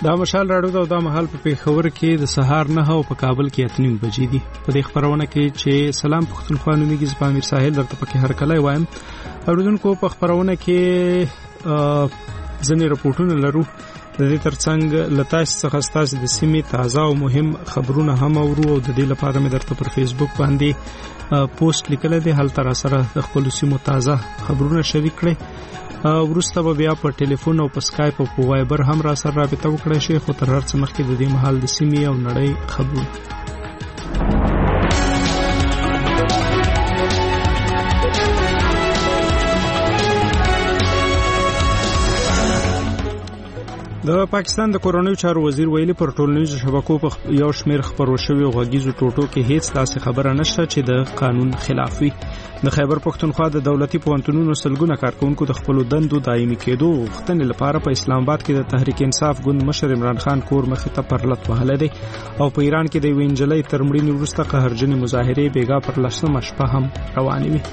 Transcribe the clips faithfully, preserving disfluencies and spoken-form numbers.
دا مشال راډیو دا د مهال په پیښور کې د سهار نه او په کابل کې اتنیم بجې دي. په دې خبرونه کې چې سلام پښتونخوا نومېږي زه پامیر ساحل درته پکې هر کله وایم. اوریدونکو په خبرونه کې ځینې رپورټونه لرو. د دې ترڅنګ لتاس څخه ستاسو د سیمې تازه او مهم خبرونه هم اورو او د دې لپاره مې درته پر فیسبوک باندې پوسټ لیکل دي. هلته را سره د خپل سیمو تازه خبرونه شریک کړئ. ورسته به بیا په ټلیفون او په اسکایپ او په وایبر هم را سره رابطه وکړئ شي. خو تر هر څه مخکې د دې مهال د سیمې او نړۍ خبرونه. د پاکستان د کورونیو چارو وزیر ویلي پر ټولنیزو شبکو په یو شمېر خبرو شوی غږیزو ټوټو کې هیڅ داسې خبره نشته چې د قانون خلاف وي. د خیبر پښتونخوا د دولتي پوهنتونونو سلګونه کارکونکو د خپل دندو دایمي کېدو غوښتنې لپاره په اسلام آباد کې د تحریک انصاف ګوند مشر عمران خان کور مخې ته پرلط وهلی دی او په ایران کې د یوې نجلۍ تر مړینې وروسته قهرجنې مظاهرې بېګا پر لسمه شپه هم روانې وي.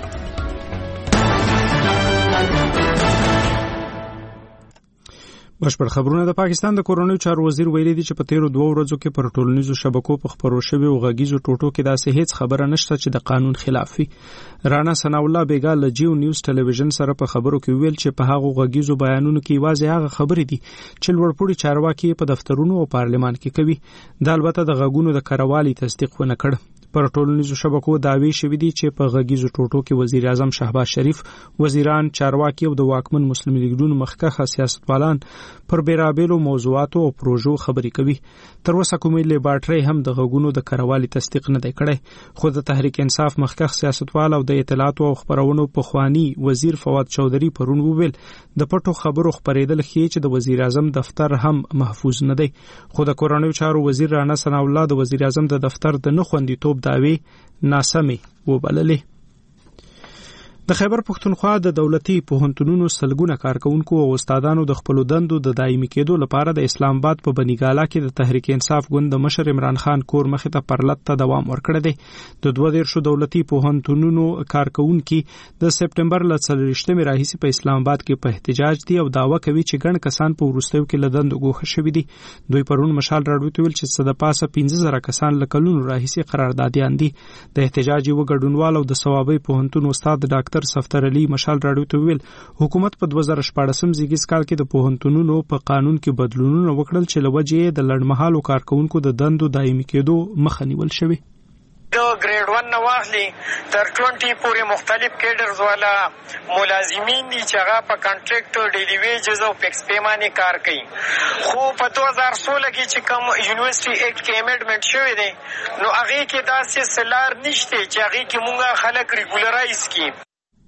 بشپړ خبرونه. د پاکستان د کورونیو چارو وزیر ویلي دی چې په تیرو دوه ورځو کې پر ټولنیزو شبکو په خبرو شوی او غږیزو ټوټو کې داسې هیڅ خبره نشته چې د قانون خلاف وي. رانا ثنا الله بیګا له جیو نیوز ټلویزیون سره په خبرو کې ویل چې په هغه غږیزو بیانونو کې واځي هغه خبرې دي چې لوړپوړي چارواکي په دفترونو او پارلمان کې کوي. دا البته د غږونو د کاروالي تصدیق ونه کړ. پر ټولنیزو شبکو داوی شوی دي چې په غږیزو ټوټو کې وزیر اعظم شهباز شریف، وزیران، چارواکي او د واکمن مسلم لیګونو مخکښه سیاستوالان پر بیرابېلو موضوعاتو او پروژو خبرې کوي. تر اوسه کومې لیبارټري هم د غږونو د کاروالي تصدیق نه دی کړی. خو د تحریک انصاف مخکښ سیاستوال او د اطلاعات او خبرونو پخوانی وزیر فواد چودھری پرون وویل د پټو خبرو خبرېدل ښیي چې د وزیر اعظم دفتر هم محفوظ نه دی. خو د کورونیو چارو وزیر رانا ثنا الله د وزیر اعظم د دفتر د نه خوندیتوب داوی ناسمې وبللې. د خیبر پښتونخوا د دولتي پوهنتونونو سلګونه کارکونکو او استادانو د خپل دندو د دایمي کېدو لپاره د اسلام آباد په بنیګالا کې د تحریک انصاف ګوند د مشر عمران خان کور مخې ته پرلط ته دوام ورکړی دی. د دوه دیرشو دولتي پوهنتونونو کارکونکي د سپټمبر له څلوېښتمې راهیسې په اسلام آباد کې په احتجاج دي او دعوه کوي چې ګڼ کسان په وروستیو کې له دندو ګوښه شوي دي. دوی پرون مشال راډیو ته ویل چې څه د پاسه پنځه زره کسان له کلونو راهیسې قراردادیان دي. د احتجاج یو ګډونوال او د ثوابي پوهنتون استاد ډاکټر صفدر علي مشال راډیو ته ویل حکومت په دوه زره شپاړسم زیږیز کال کې د پوهنتونونو په قانون کې بدلونونه وکړل چې له وجې د لړمحالو کارکونکو د دندو دایمي کېدو مخه نیول شوې. د ګریډ ون نه واخلي تر ټوینټي پورې مختلف کیډرز والا ملازمین دي چې هغه په کانټریکټ ډیلی ویجز او فکس پی باندې کار کوي. خو په دوه زره سوله کې چې کوم یونیورسيټي ایکټ کې امندمنت شوی دی نو هغه کې داسې سلار نشته چې هغه کې مونږه خلک ریګولرایز کړي.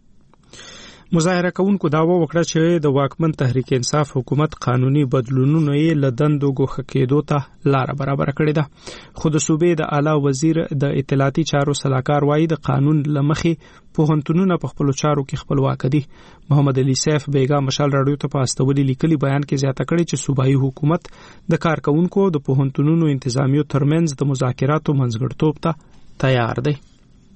مظاهره کوونکو دعوه وکړه چې د واکمن تحریک انصاف حکومت قانوني بدلونونه یې له دندو ګوښه کېدو ته لاره برابره کړې ده. خو د صوبې د اعلی وزیر د اطلاعاتي چارو سلاکار وایي د قانون له مخې پوهنتونونه په خپلو چارو کې خپلواک دي. محمد علي سیف بیګا مشال راډیو ته په استولي لیکلي بیان کې زیاته کړې چې صوبایي حکومت د کارکونکو د پوهنتونونو انتظامیو ترمنځ د مذاکراتو منځګړیتوب ته تیار دی.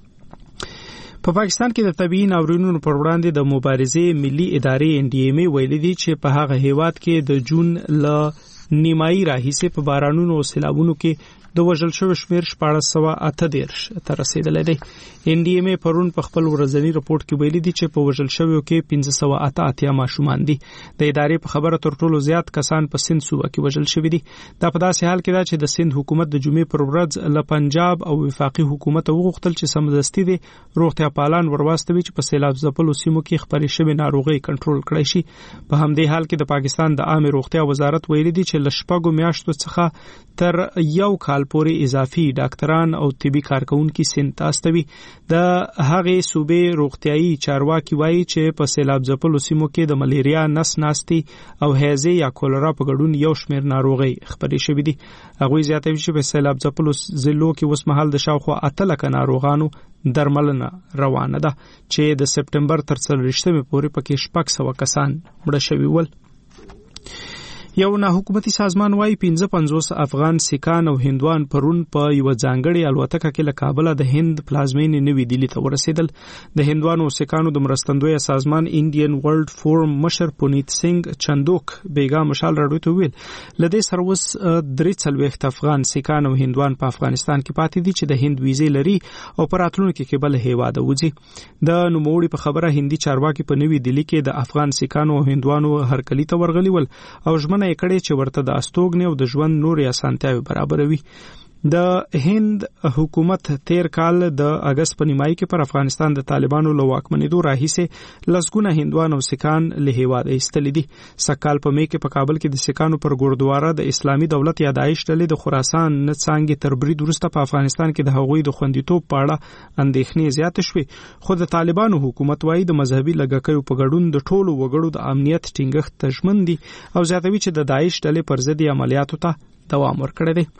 په پاکستان کې د طبيعي ناورینونو پر وړاندې د مبارزې ملي ادارې ان ډي ایم ای ویلي دي چې په هغه هیواد کې د جون ل نیمایي راهیسې په بارانونو او سیلابونو کې د وژل شوو شمیر شپاړس سوه اته دېرش ته رسیدلی دی. ان ډي ایم ای پرون په خپل ورځني رپورټ کې ویلي دي چې په وژل شویو کې پنځه سوه اته اتیا ماشومان دي. د ادارې په خبره تر ټولو زیات کسان په سند صوبه کې وژل شوي دي. دا په داسې حال کې ده چې د سند حکومت د جمعې پر ورځ له پنجاب او وفاقي حکومت وغوښتل چې سمدستي دي روغتیا پالان ورواستوي چې په سیلاب ځپلو سیمو کې خپرې شوې ناروغۍ کنټرول کړی شي. په همدې حال کې د پاکستان د عامه روغتیا وزارت ویلي دي چې له شپږو میاشتو څخه تر یو کال پورې اضافي ډاکټران او طبي کارکونکي سند ته استوي. د هغې صوبې روغتیايي چارواکي وایي چې په سیلاب ځپلو سیمو کې د ملیریا، نس ناستي او هیزې یا کولرا په ګډون یو شمېر ناروغۍ خپرې شوې دي. هغوی زیاتوي چې په سیلاب ځپلو ضلعو کې اوس مهال د شاوخوا اته لکه ناروغانو درملنه روانه ده چې د سپټمبر تر څلوېښتمې پورې پکې شپږ سوه کسان مړه شوي ول. یو نه حکومتي سازمان وايي پنځه پنځوس افغان سیکان او هندوان پرون په یو ځانګړي الوتکه کې له کابل د هند پلازمینې نوې دلی ته ورسېدل. د هندوانو سیکانو د مرستندوی سازمان انډین ورلد فورم مشر پونیت سنگ چندوک بیګا مشال راډیو ته ویل لدې سره اوس درې څلوېښت افغان سیکان او هندوان په افغانستان کې پاتې دي چې د هند ویزې لري او په راتلونکي کې بل هیواد وځي. د نوموړي په خبره هندي چارواکي په نوې دلی کې د افغان سیکانو او هندوانو هرکلی ته ورغلي ول او ژمنه یې کړې چې ورته د استوګنې او د ژوند نورې اسانتیاوې برابروي. د هند حکومت تیر کال د اگست په نیمایي کې پر افغانستان د طالبانو له واکمنېدو راهیسې لسګونه هندوان او سیکان له هیواده ایستلي دي. سکهال په مې کې په کابل کې د سیکانو پر ګوردواره د اسلامي دولت یا داعش ډلې د خراسان نه څانګې تر برید وروسته په افغانستان کې د هغوی د خوندیتوب په اړه اندېښنې زیاتې شوې، خو د طالبانو حکومت وايي د مذهبي لږکیو په ګډون د ټولو وګړو د امنیت ټینګښت ته ژمن دي او زیاتوي چې د داعش ډلې پر ضد عملیاتو ته دوام ورکړی دی.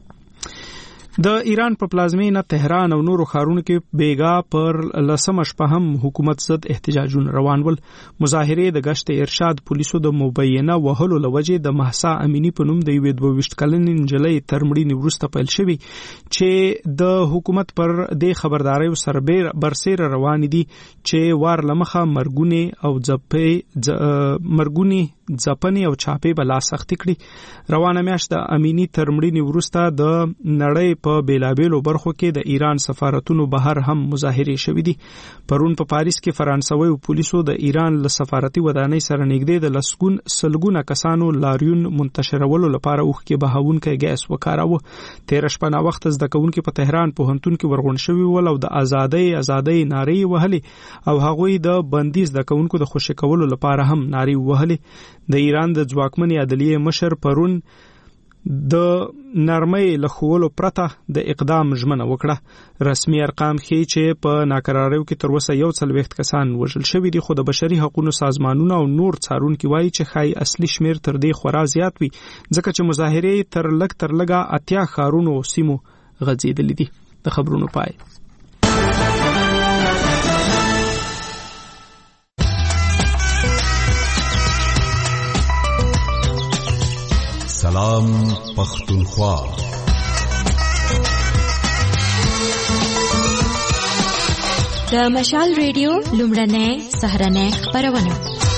د ایران په پلازمینه تهران او نورو ښارونو کې بیګا پر لسمه شپه هم حکومت ضد احتجاجونه روان ول. مظاهرې د گشت ارشاد پولیسو د مبینه وهلو لوجې د مهسا امینی په نوم د یوې دوه ویشت کلنې نجلۍ تر مړینې وروسته پیل شوي چې د حکومت پر دې خبرداري سره برسېره روان دي چې وار لمخه مرګونه او ځپې مرګونه ځپنې او چاپې به لا سختې کړي. روانه میاشت د امینی تر مړینې وروسته د نړۍ په بیلابیلو برخو کې د ایران سفارتونو بهر هم مظاهرې شوې دي. پرون په پاریس کې فرانسوي پولیسو د ایران له سفارتي ودانۍ سره نږدې د لسګون سلګونه کسانو لاریون منتشرولو لپاره اوښکې بهاونکی ګیس وکاراوه. تېره شپه ناوخته زده کوونکي په تهران پوهنتون کې ورغونډ شوي ول او د ازادۍ ازادۍ نارې وهلې او هغوی د بندي زده کوونکو د خوشي کولو لپاره هم نارې وهلې. د ایران د ځواکمنې عدلیې مشر پرون د نرمۍ له ښوولو پرته د اقدام ژمنه وکړه. رسمي ارقام ښیي چې په ناکراریو کې تر اوسه یو څلوېښت کسان وژل شوي دي، خو د بشري حقوقو سازمانونه او نور څارونکي وایي چې ښایي اصلي شمیر تر دې خورا زیات وي ځکه چې مظاهرې تر لږ تر لږه اتیا ښارونو او سیمو غځېدلې دي. د خبرونو پای. سلام پختونخوا. د مشال ریډیو لومړنۍ سهارنۍ خپرونه.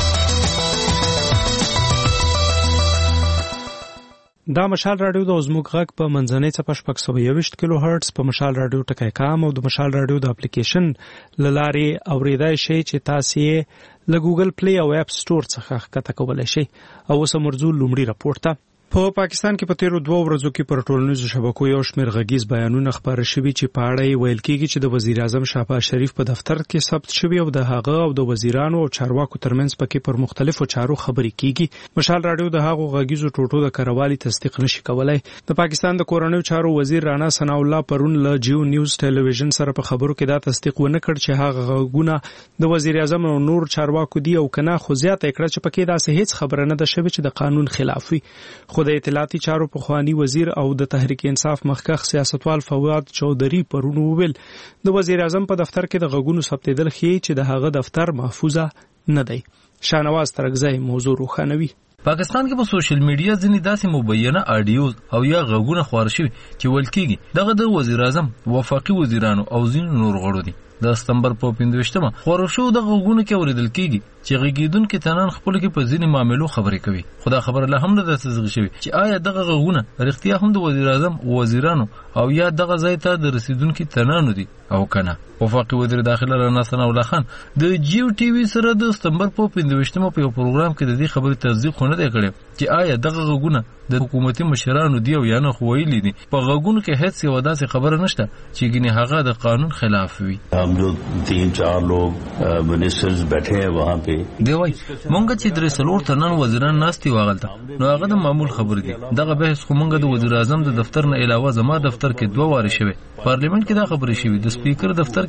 دا مشال رادیو د زموږ غږ په منځنۍ څپه شپږ سوه یوویشت کیلو هرتز په مشال رادیو ټکی کام او د مشال رادیو د اپلیکیشن له لارې اورېدای شئ چې تاسو یې له ګوګل پلی او اپ سټور څخه ښکته کولی شئ. او اوس مرزو لومړي راپور ته. په پاکستان کې په تیرو دوه ورځو کې پر ټولنیزو شبکو یو شمېر غږیز بیانونه خپاره شوي چې په اړه یې ویل کېږي چې د وزیر اعظم شهباز شریف په دفتر کې ثبت شوي او د هغه او د وزیرانو او چارواکو ترمنځ پکې پر مختلفو چارو خبرې کېږي. مشال رادیو د هغو غږیزو ټوټو د کروالي تصدیق نشي کولای. د پاکستان د کورنیو چارو وزیر رانا ثنا الله پرون له جیو نیوز ټلویزیون سره په خبرو کې دا تصدیق ونه کړ چې هغه غږونه د وزیر اعظم او نور چارواکو دي او کنه، خو زیاته کړه چې پکې داسې هیڅ خبره نه ده شوې چې د قانون خلاف وي. خو د اطلاعاتي چارو پخوانی وزیر او د تحریک انصاف مخکښ سیاستوال فواد چودھری پرون وویل د وزیر اعظم په دفتر کې د غږونو ثبتېدل ښیي چې د هغه دفتر محفوظه نه دی. شاهنواز ترکزی موضوع روښانوي. پاکستان کې په سوشل میډیا ځینې داسې مبینه اډیوز او یا غږونه خپاره شوي چې ویل کېږي دغه د وزیر اعظم وفاقي وزیرانو او ځینو نور غړو دي. د سپتمبر په پنځویشتمه خپاره شو د غږونو کې اورېدل کېږي چې غږیدونکي تنان خپل کې په ځینې معاملو خبرې کوي. خو دا خبره لا هم نه ده تصدیق شوې چې آیا دغه غږونه رښتیا هم د وزیر اعظم وزیرانو او یا دغه ځای ته د رسیدونکي تنانو دي او کنه. وفاقي وزیر داخله رانا ثنا الله خان د جیو ټي وي سره د سپتمبر په پنځویشتمه په یو پروګرام کې د دې خبرې تصدیق نه دی کړی چې آیا دغه غږونه د حکومتي مشرانو دی او یا نه. خو ویلي دي په غږونو کې هیڅ یو داسې خبره نشته چې ګینه هغه د قانون خلاف وي. हम जो तीन चार लोग मिनिस्टर्स बैठे हैं वहाँ पे دی وای مونږ چې درې څلور تنن وزیران ناستي واغلته نو هغه د معمول خبر دي. دغه بحث خو مونږ د وزیر اعظم د دفتر نه علاوه زما دفتر کې دوه واره شوه. پارلیمنت کې دا خبرې شوې د سپیکر دفتر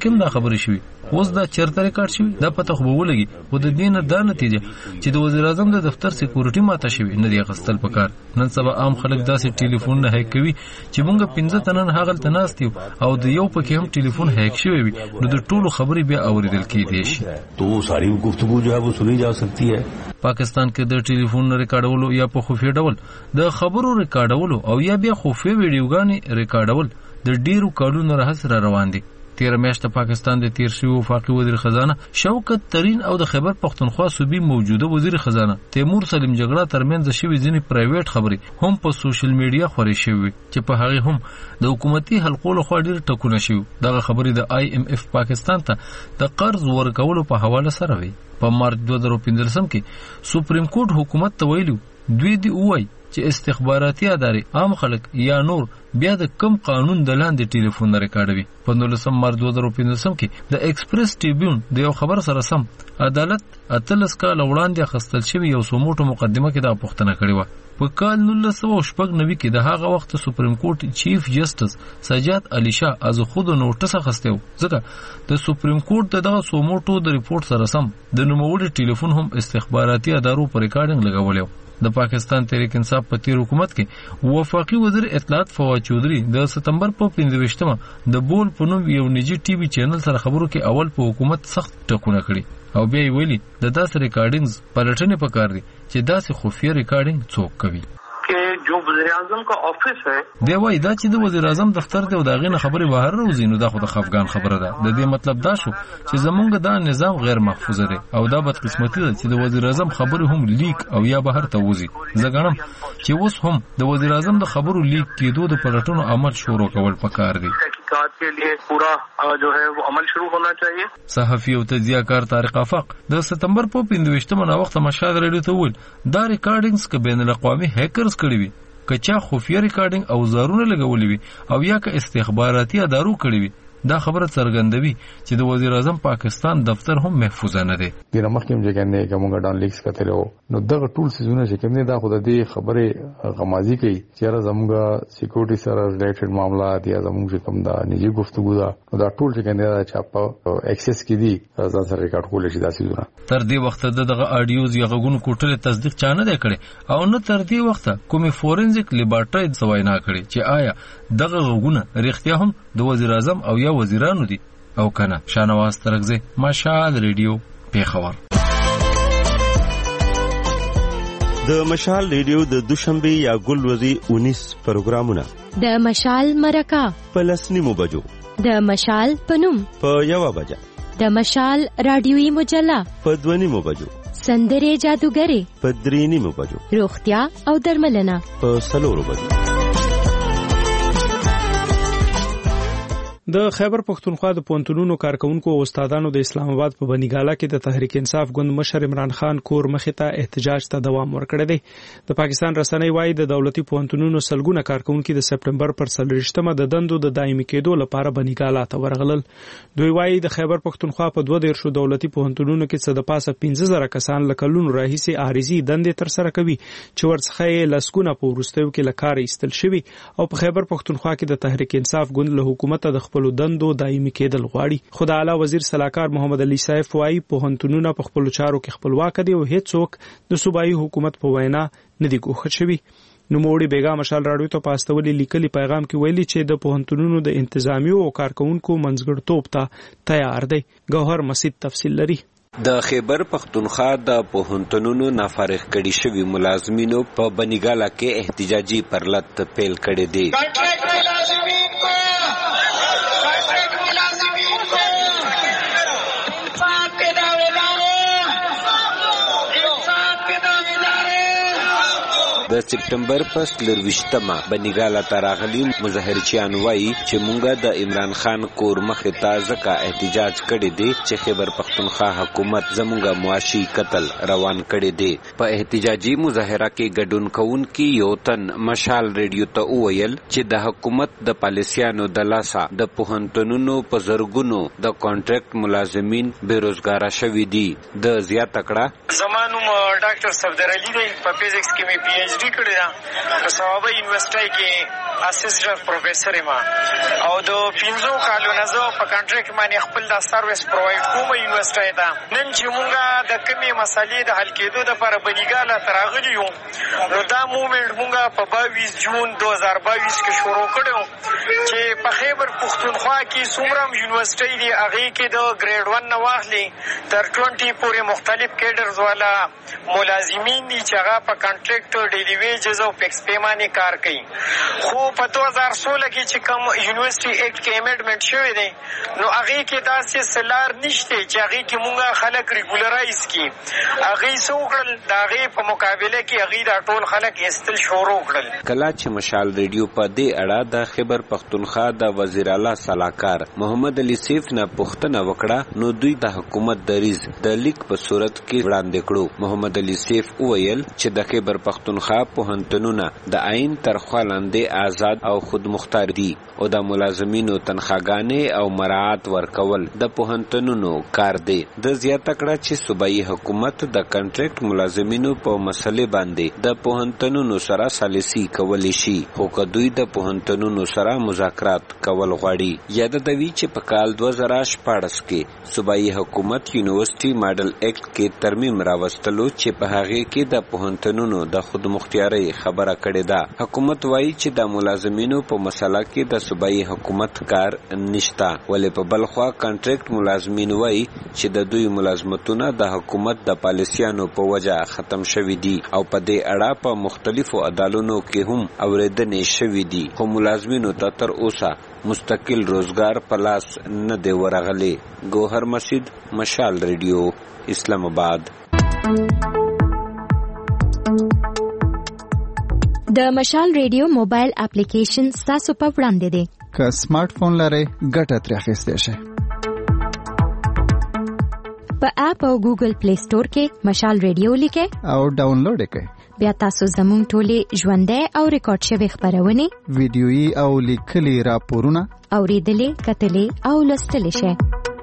کې دا خبرې شوې اوس دا چیرته ریکارډ شوی دا پته خو به ولګي خو د دې نه دا نتیجه چې د وزیر اعظم د دفتر سکیورټي ماته شوی نه دی غستل پکار نن سبا عام خلک داسې ټلیفون نه هیک کوي چې موږ پنځه تنن هغه تناست یو او د یو پکې هم ټلیفون هیک شوی وي نو د ټولو خبرې بیا اوریدل کېدې شي تو ساری گفتگو جو ہے وہ سنی جا سکتی ہے پاکستان کې د ټلیفون ریکارډولو یا په خفي ډول د خبرو ریکارډولو او یا بیا خفي ویډیوګانې ریکارډول د ډیرو کارونو راهس را روان دي تیر میاشت پاکستان د تیر شوی وفاقي وزیر خزانه شوکت ترين او د خیبر پختونخوا صوبې موجوده وزیر خزانه تیمور سلیم جګړه ترمنځ شوی ځینې پرایویټ خبري هم په سوشل میډیا خوري شوی چې په هغه هم د حکومتي حلقو له خوا ډیر ټکونه شوی دغه خبري د آی ایم اف پاکستان ته د قرض ورکولو په حواله سره وی په مارچ دوه هزار پنځه کې سپریم کورټ حکومت ته ویلو دوی دی وای چې استخباراتي ادارې عام خلک یا نور بیا د کم قانون د لاندې ټلیفون ریکارډوي په نولسم مارچ دوه هزار پنځه کې د ایکسپریس ټریبیون د یو خبر سره سم عدالت اتلس کال وړاندې خستل شوی یو سموټو مقدمه کې دا پوښتنه کړې و په کال نولس سوه شپږ نوي کې د هغه وخت سپریم کورټ چیف جسټس سجاد علي شاه از خود نوټس اخیستو ځکه د سپریم کورټ دغه سموټو د ریپورت سره سم د نوموړي ټلیفون هم استخباراتي ادارو پر ریکارډینګ لګولو د پاکستان تحریک انصاف په تیر حکومت کې وفاقي وزیر اطلاعات فواد چودري د سپتمبر په پنځه د بول په نوم یو نجی ټي وي چینل سره خبرو کې اول په حکومت سخت ټکونه کړي او بیا ویلي د داسې ریکارډینګز پلټنې پکار دي چې داسې خفیه ریکارډینګ څوک کوي کہ جو وزیر اعظم کا آفس ہے دی وای دا چې د وزیر اعظم دفتر دی او دا غینه خبره بهر راوځي نو دا خو د خفګان خبره ده د دې مطلب دا شو چې زمونږ دا نظام غیر محفوظ دی او دا بدقسمتي ده چې د وزیر اعظم خبره هم لیک او یا بهر ته وځي زګنم چې اوس هم د وزیر اعظم د خبرو لیک کېدو د پلټنو عمل شروع کول پکار دي تحقیقات کے لیے پورا جو ہے وہ عمل شروع ہونا چاہیے صحافي او تجزیه‌کار طارق افاق د سپتمبر په پنځه نه وخت مشاهده لري ته ول دا ریکارډینګز ک بین الاقوامي هیکرز کړی وي کچا خفیه ریکارډینګ او زارونه لګولې وي او یا که استخباراتي ادارو کړی وي دا خبره څرګندوي چې د وزیر اعظم پاکستان دفتر هم محفوظ نه دی د مخکې چې کنه کومه ډان لیکس کتلو نو دغه ټول سيزونه چې کوم دا خو د دې خبره غمازي کوي چې زموږ سکیورټي سره ریلیټډ معاملات یا زموږ کوم دا نجی گفتگو دا دا ټول چې کنه دا چاپ اکسس کړي ځان سره ریکارډ کول شي دا سيزونه تر دې وخت دغه اډیوز یا غوګونو کوټل تصدیق چانه دی کړي او نه تر دې وخت کومي فورنزیک لیبارټری سوای نه کړي چې آیا دغه غوګونه رښتیا هم د وزیر اعظم او یا وزیرانو دي او کنه شانواز ترغزه مشال ریډیو پیښور د مشال ریډیو د دوشنبه یا ګلوري انیس پروګرامونه د مشال مرکه پلسنیمو بجو د مشال پنوم په یو بجه د مشال رادیوي مجله په دونیمو بجو سندره جادوګری په درینیمو بجو روغتیا او درملنه په سلورو بجو د خیبر پختونخوا د پونتونونو کارکونکو او استادانو د اسلام آباد په بنګاله کې د تحریک انصاف ګوند مشر عمران خان کور مخې ته احتجاج ته دوام ورکړی دی د پاکستان رسنۍ وايي د دولتي پونتونونو سلګونه کارکونکو د سپټمبر پر څلوېښتمه د دندو د دایمي کېدو لپاره بنګاله ته ورغلل دوی وايي د خیبر پختونخوا په دوه دیرشو دولتي پونتونونو کې څه د پاسه پنځه زره کسان لکلون راهیسي عارضي دندې تر سره کوي چې ورڅخه لسګونه په ورستیو کې لکار ایستل شوی او په خیبر پختونخوا کې د تحریک انصاف ګوند له حکومت د خپل دندو دایمي کېدل غواړي خدای اعلی وزیر صلاحکار محمد علي صاحب وايي په هنتونونو په خپل چارو کې خپلواک دي او هیڅوک د صوبایي حکومت په وینا نه دی ګوښه شوی نو موړي بیګا مشال راډیو ته پاستولي لیکلي پیغام کې ویلي چې د پوهنتونونو د انتظامی او کارکونکو منځګړتوب ته تیار دی ګوهر مسید تفصیل لري د خیبر پختونخوا د پوهنتونونو نافارغ کړي شوی ملازمینو په بنګاله کې احتجاجي پرلط پیل کړي دي د سپټمبر په څلورویشتمه بنګاله تراغلی مظاهرچیان وایي چې مونږه د عمران خان کور مخې ته ځکه احتجاج کړی دی چې خیبر پختونخوا حکومت زمونږه معاشي قتل روان کړی دی په احتجاجي مظاهره کې ګډون کوونکي یو تن مشال ریډیو ته وویل چې د حکومت د پالیسیانو د لاسه د پوهنتونونو په زرګونو د کانټریکټ ملازمین بیروزګاره شوي دي د زیاته کړه زمانوم ډاکټر صفدر علي دی په فزکس کې مې پی ایچ ډي کړی دا په صوابه یونیورسيټي کې اسسټنټ پروفیسور ما او د پنځو کالو نه زه زه په کنټریکټ باندې خپل د سرویس پرووایډ کوم یونیورسيټي ته. نن چې مونږه د کمې مسلې د حل کېدو دپاره بنیګاله ته راغلي یو نو دا مومنټ مونږه په باییس جون دو هزار باییس کې شروع کړی چې په خیبر پښتونخوا کې څومره هم یونیورسيټي دي هغې کې د ګریډ ون نه واخلي تر ټونټي پورې مختلف کیډرز والا ملازمین دي چې هغه په کنټریکټ ډیلی ویجز او فکس پے باندې کار کوي. خو په دو هزار سوله کې چې کوم یونیورسيټي ایکټ کې امنډمنټ شوی دی نو هغې کې داسې سلار نشته چې هغې کې مونږه خلک ریګولرایز کړي. هغې څه وکړل د هغې په مقابله کې هغې دا ټول خلک ایستل شروع کړل. کله چې مشال ریډیو په دې اړه د خیبر پښتونخوا د وزیر اعلی سلاکار محمد علي سیف نه پوښتنه وکړه نو دوی د حکومت دریځ د لیک په صورت کې وړاندې کړو. محمد علي سیف وویل چې د خیبر پښتونخوا پوهنتونونه د عین تر خوا لاندې آزاد او خود مختار دي او د ملازمینو تنخواګانې او مراعات ورکول د پوهنتونونو کار دی. د زیاته کړه چې صوبایي حکومت د کنټریکټ ملازمینو په مسلې باندې د پوهنتونونو سره سالسي کولی شي خو که دوی د پوهنتونونو سره مذاکرات کول غواړي. یادوي چې په کال دوه زره شپاړس کې صوبایي حکومت یونیورسيټي ماډل ایکټ کې ترمیم راوستلو چې په هغې کې د پوهنتونونو د خود مختیارۍ خبره کړې ده. حکومت وایي چې د ملازمینو په مسله کې د صوبایي حکومت کار نشته ولې په بل خوا کنټریکټ ملازمین وایي چې د دوی ملازمتونه د حکومت د پالیسیانو په وجه ختم شوي دي او په دې اړه په مختلفو عدالتونو کې هم اورېدنې شوي دي خو ملازمینو ته تر اوسه مستقل روزګار په لاس نه دی ورغلی. ګوهر مسجد، مشال ریډیو، اسلام آباد. د مشال ریډیو موبایل اپلیکیشن تاسو په وړاندې دی. که سمارټ فون لرئ ګټه ترې اخیستی شئ. په اپ او ګوګل پلی سٹور کې مشال ریډیو لیکئ او ډاونلوډ یې کړئ. بیا تاسو زموږ ټولې ژوندۍ او ریکارډ شوې خپرونې ویډیويي او لیکلي راپورونه اورېدلې کتلې او لوستلی شئ.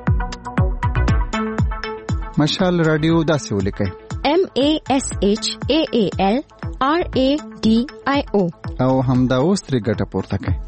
مشال رادیو داسې ولیکئ: M A S H A A L R A D I O او همدا اوس ترې ګټه پورته کړئ.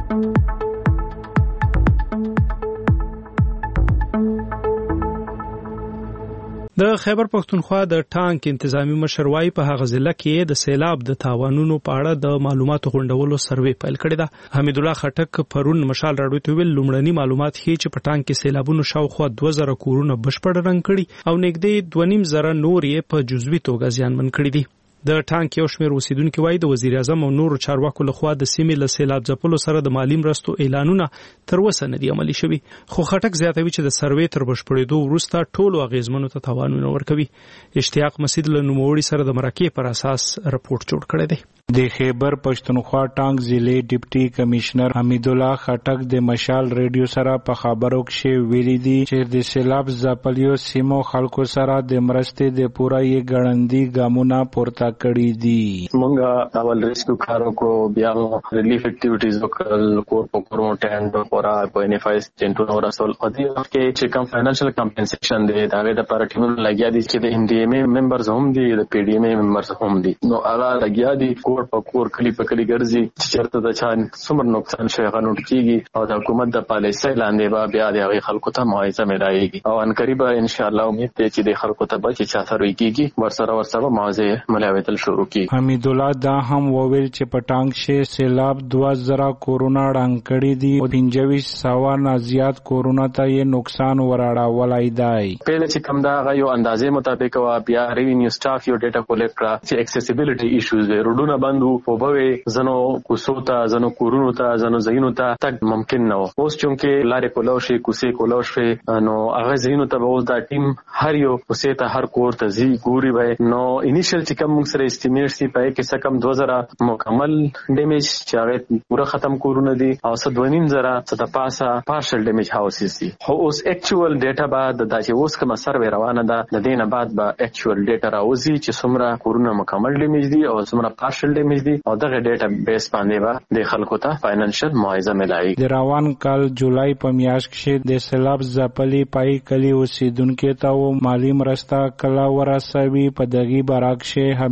د خیبر پښتونخوا د ټانک انتظامی مشر وايي په هغه ضلع کې د سیلاب د تاوانونو په اړه د معلوماتو غونډولو سروې پیل کړی ده. حمید الله خټک پرون مشال راډیو ته ویل لومړني معلومات ښیي چې په ټانک کې سیلابونو شاوخوا دوه زره کورونه بشپړ رنګ کړي او نږدې دوه نیم زره نور یې په جزوي توګه زیانمن کړي دي. د ټانک یو شمېر اوسیدونکو وایي د وزیر اعظم او نورو چارواکو لخوا د سیمې له سیلاب ځپلو سره د مالي مرستو اعلانونه تر اوسه نه دي عملي شوي. خو خټک زیاتوي چې د سروې تر بشپړېدو وروسته ټولو اغېزمنو ته تاوانونه ورکوي. اشتیاق مسعود له نوموړي سره د مرکې پر اساس رپورټ جوړ کړی دی. د خیبر پښتونخوا ټانک ضلع ډیپټي کمشنر حمید الله خټک د مشال ریډیو سره په خبرو کې ویلي دي چې د سیلاب ځپلیو سیمو خلکو سره د مرستې د پوره یې ګړندي ګامونه پورته کړي دي. موږ اول ریسکیو کارو کو بیا ریلیف اکټیویټیز وکړل کور په کور ټینډ پورا بینیفایس چنټو رسول او دې کې چې کوم فینانشل کمپنسیشن دی دا غي د پر ټیمونو لګیا دي چې د ام ډي ایم ممبرز هم دي د پی ډي ایم ممبرز هم دي نو هغه لګیا دي کور په کور کلی په کلی ګرځي چې چرته د چا څومره نقصان شوی غنوټ کیږي او د حکومت د پالیسۍ لاندې به بیا د هغې خلکو ته معاوضه ملایږي او عنقریب انشاءالله امید دی چې د خلکو ته به چې چا سروي کیږي ورسره ورسره معاوضې ملاوېدل شروع کیږي. حمید الله دا هم وویل چې په ټانک کې سیلاب دوه زره کورونه ړنګ کړي دي او پنځه سوه نه زیات کورونه ته یې نقصان وراړولی دی. پهله چې کوم دا هغه یو اندازې مطابق وه بیا ریونیو سټاف یو ډیټا کولیکټ کړه چې اکسیسیبیلیټي ایشوز وې روډونه بند وو وبوي زنو کوڅو ته زنو کورونو ته زنو ځایونو ته تګ ممکن نه و. اوس چونکې لارې کولاو شي کوڅې کولاو شي نو هغه ځایونو ته به اوس دا ټیم هر یو کوڅې ته هر کور ته ځي ګوري به نو انیشل چې کوم موږ سره استیمیټ سي پای کې څه کم دوه زره مکمل ډیمیج چې هغه پوره ختم کورونه دي او څه دوه نیم زره څه د پاسه پارشل ډیمیج هاوسز دي. خو اوس اکچوال ډیټا بعد د چې اوس کوم سروې روانه ده د دې نه بعد به اکچوال ډیټا راوځي چې څومره کورونه مکمل ډیمیج دي او څومره پارشل ډیمیج دي او دغه ډیټا بیس باندې به د خلکو ته فاینانشل معاوضه ملایي. د روان کال جولای په میاشت کې د سیلاب ځپلي پای کلی اوسیدونکو ته مالی مرسته کله ورسوي په دغه برعکس حمید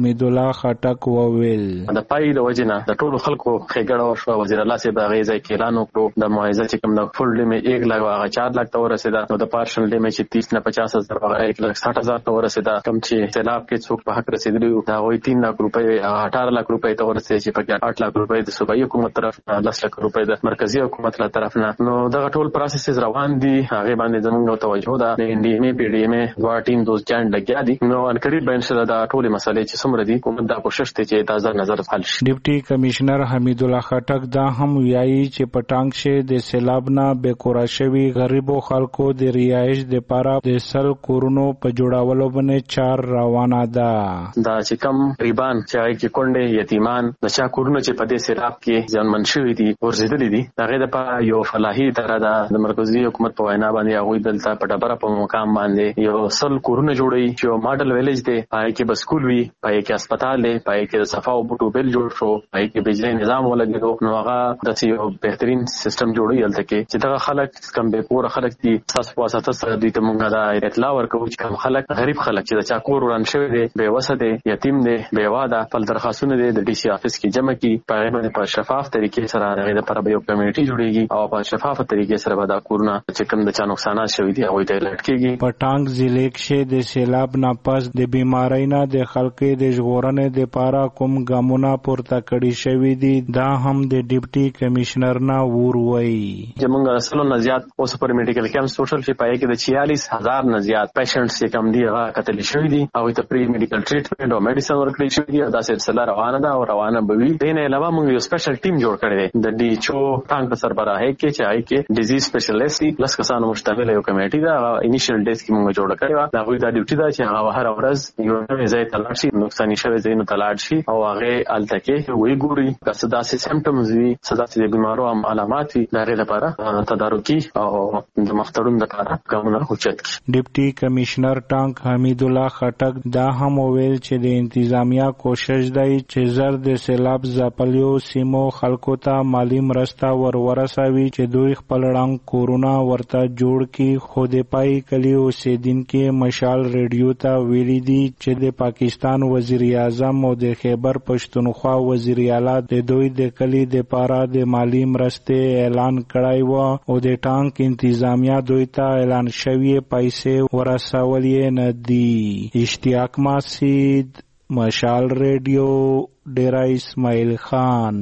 حمید الله خټک وویل د پای د وجنه د ټولو خلکو خېګړه او شو وزیر الله سي باغې ځای کې اعلان وکړو د معاوضه چې کوم د فل لیمټ ایک لګ هغه چار لک ته ورسېدا نو د پارشل لیمټ چې تیس نه پچاس هزار هغه ایک لک ساٹھ هزار ته ورسېدا کوم چې سیلاب کې څوک په حق رسیدلی دا وایي تین لک روپۍ اٹھارہ لک روپۍ ته ورسېږي چې په آٹھ لک روپۍ د صوبایي حکومت طرف نه دس لک روپۍ د مرکزی حکومت له طرف نه نو دغه ټول پروسس روان دي هغه باندې زموږ توجه ده د ان ډي ایم پی ډي ایم دوه ټیم دوز جاین لګیا دي نو ان قریب به ان شاء الله دا ټول مسلې چې څومره دي کوم دا کوشش ته چې تازه نظر حل شي. ډیپټي کمشنر حمید الله خټک دا هم ویایي چې په ټانګ شه د سیلاب نه بې کورا شوي غریبو خلکو د رهایش د پاره د سل کورونو په جوړولو باندې چار روانه ده. دا چې کم ریبان چې هغه کې کونډې یتیمان د چا کورونه چې په دې سیلاب کې ځانمن شوي دي ورزيدلې دي هغه د په یو فلاحي اداره ده د مرکزی حکومت په وینا باندې هغه دلته په ډبره په مقام باندې یو سل کورونه جوړي چې ماډل ویلج دی پای کې بسکول وي پای کې هسپتال دی پای کې صفا او بوټو بل جوړ شو پای کې بجلی نظام ولګېدو نو هغه د یو بهترین سیستم جوړي هلته کې چې دا خلک کم به کور خلک دي تاسو په واسطه سره دوی ته مونږه دا اطلاع ورکوو چې کوم خلک غریب خلک چې دا چا کور وران شوی دی بے وسه دی یتیم دی بے واده فل درخواستونه دي د ډي سي افیس کې جمع کی په باندې په شفاف طریقې سره هغه د پر یو کمیټي جوړیږي او په شفاف طریقې سره به دا کورونه چې کوم د چا نقصانات شوی دي هغه ته الرټ کیږي. په ټانګ ضلع کې د سیلاب نه پس د بیماری نه د خلکو د ژغورنې د پاره کوم ګامونه پورته کړی شوی دي دا هم د ډیپټي کمشنر نه وروي. زمونږ اصلو نه زیات اوس پر میډیکل کیمپ سوشل شي پای کې د چھیالیس هزار نه زیات پیشنټس چې کم دي هغه کتل شوی دي او ته پری میډیکل ټریټمنټ او میډیسن ورکړي شوی دي دا سلسله روانه ده او روانه به وي. دین علاوه موږ یو سپیشل ټیم جوړ کړی دی د ډي ایچ او ټانګ په سربراهي کې چې هغه کې ډیزیز سپیشلیسټ لس کسانو مشتمل یو کمیټي ده انیشل ډیز کې موږ جوړ کړی و دا غوډه دا ډیوټي ده چې هغه هر ورځ یو نوې ځای ته لاړ شي نقصان شوی ځای نو تلاړ شي او هغه التکه وی ګوري که څه داسې سیمپټمز وي څه داسې بیمارو هم علامات وي دا غیر لپاره تدارکي او د مختړون لپاره ګامونه اوچت کی. ډیپټي کمشنر ټانګ حمید الله خټک دا هم ویل چې د انتظامیه کوشش دی چې زر د سیلاب ځپلیو سیمو خلکو ته مالی مرسته ور ورسوي چې دوی خپل رنګ کورونه ورته جوړ کی. خو د پای کلی اوسیدونکو مشال ریډیو ته ویلي دي چې د پاکستان وزیر اعظم او د خیبر پښتونخوا وزیر اعلی د دوی د کلی د پاره د مالی مرستې اعلان کړای و او د ټانک انتظامیه دوی ته اعلان شوی پیسې ورسولې نه دي. اشتیاق ماسید مشال ریډیو ډیرا اسماعیل خان.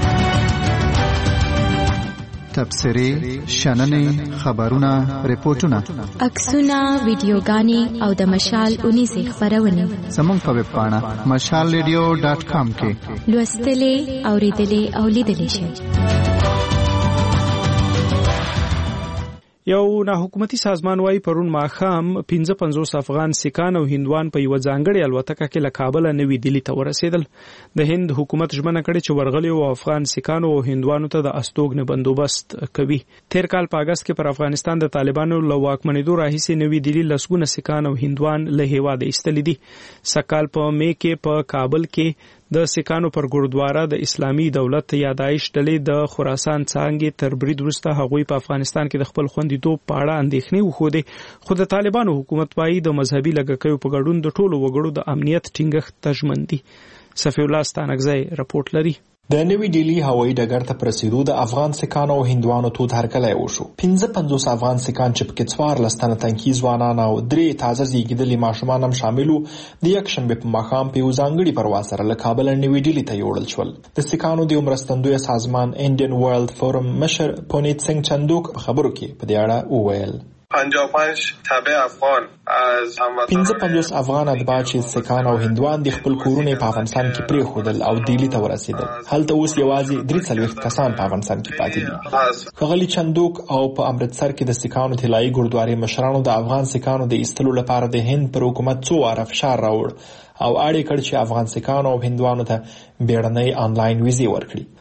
تبصرې شننې خبرونه ریپورتونه عکسونه ویډیوګانې او د مشال اونیزه خبرونه زموږ په ویب پاڼه مشال ریډیو ډاټ کام کې لوستلې اوریدلې او لیدلې شئ. یو نه حکومتي سازمان وايي پرون ماښام پنځه پنځوس افغان سکان او هندوان په یو ځانګړي الوتکه کې له کابل نوې دلی ته ورسېدل. د هند حکومت ژمنه کړې چې ورغلي او افغان سکانو او هندوانو ته د استوګنې بندوبست کوي. تیر کال په اگست کې پر افغانستان د طالبانو له واکمنېدو راهیسې نوې دلی لسګونه سکان او هندوان له هیواده ایستلي دي. سکال په مې کې په کابل کې د سکانو پر ګوردواره د اسلامي دولت یادایش ډلې د خراسان څانګې تر برید وروسته هغوی په افغانستان کې د خپل خوندیتوب په اړه اندېښنې وښودې خو د طالبانو حکومت وايي د مذهبي لږکیو په ګډون د ټولو وګړو د امنیت ټینګښت ته ژمن دي. صفي الله ستانکزی رپورټ لري. د نوې ډیلی هوایي ډګر ته پرسیدو د افغان سکانو او هندوانو تود هرکلی وشو. پنځه پنځوس افغان سکان چې پکې څوارلس تنه تنکي ځوانان او درې تازه زیږیدلي ماشومان هم شامل وو د یکشنبې په ماښام په یو ځانګړي پرواز سره له کابل نوې ډیلی ته یوړل شول. د سکانو د مرستندوی سازمان انډین ورلد فورم مشر پونیت سنگ چندوک په خبرو کې په دې اړه وویل. پنځه پنځه تابع افغان از پنځه پنځوس افغان اتباع چې سکان او هندوان د خپل کورونه په افغانستان کې پریښودل او دیلی ته ورسېدل. هلته اوس یوازې درې څلوېښت کسان په افغانستان کې پاتې دي. ښاغلي چندوک او په امرتسر کې د سکانو طلایي ګردوارې مشرانو د افغان سکانو د ایستلو لپاره د هند پر حکومت څو واره فشار راوړ او اړ یې کړ چې افغان سکانو او هندوانو ته بیړنۍ آنلاین ویزې ورکړي.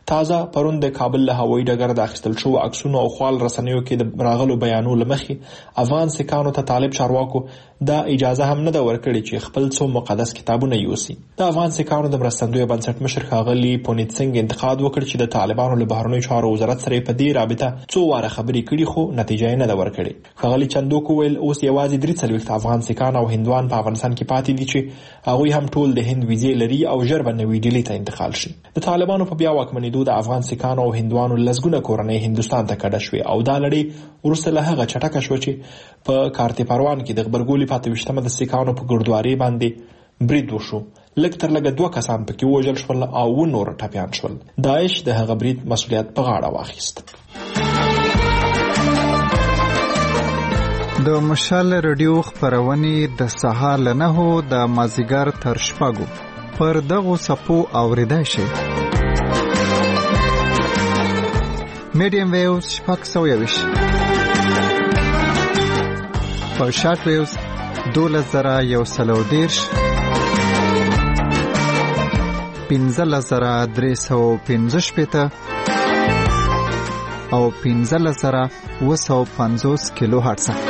تازه پرون د کابل له هوایي ډګر د اخیستل شوو عکسونو او خال رسنیو کې د راغلو بیانو له مخې افغان سیکانو ته طالب چارواکو دا اجازه هم نه ده ورکړې چې خپل څو مقدس کتابونه یوسي. د افغان سیکانو د مرستندوی بنسټ مشر ښاغلي پونیت سنگ انتقاد وکړ چې د طالبانو له بهرنیو چارو وزارت سره په دې رابطه څو واره خبرې کړي خو نتیجه یې نه ده ورکړې. ښاغلي چندوکو ویل اوس یوازې درې څلوېښت افغان سیکان او هندوان په افغانستان کې پاتې دي چې هغوی هم ټول د هند ویزې لري او ژر به نوي ډیلي ته انتقال شي. د طالبانو په بیا واکمنېدو د افغان سیکانو او هندوانو لسګونه کورنۍ هندوستان ته کډه شوې او دا لړۍ وروسته له هغه چټکه شوه چې په کارتې پروان کې د غبرګولي په اته ویشتمه د سیکانو په ګردواري باندې برید وشو. لږ تر لږه دوه کسان پکې ووژل شول او اووه نور ټپیان شول. داعش د هغه برید مسؤلیت په غاړه واخیست. د مشال رادیو خپرونې د سهار له نهو د مازیګر تر شپږو پر دغو څپو اورېدای شي. میډیم ویوز شپږ سوه یویشت، په شارټ ویوز دولس زره یو سل او دېرش، پنځلس زره درې سوه پنځه شپېته او پنځلس زره اووه سوه پنځوس کیلو هرټز.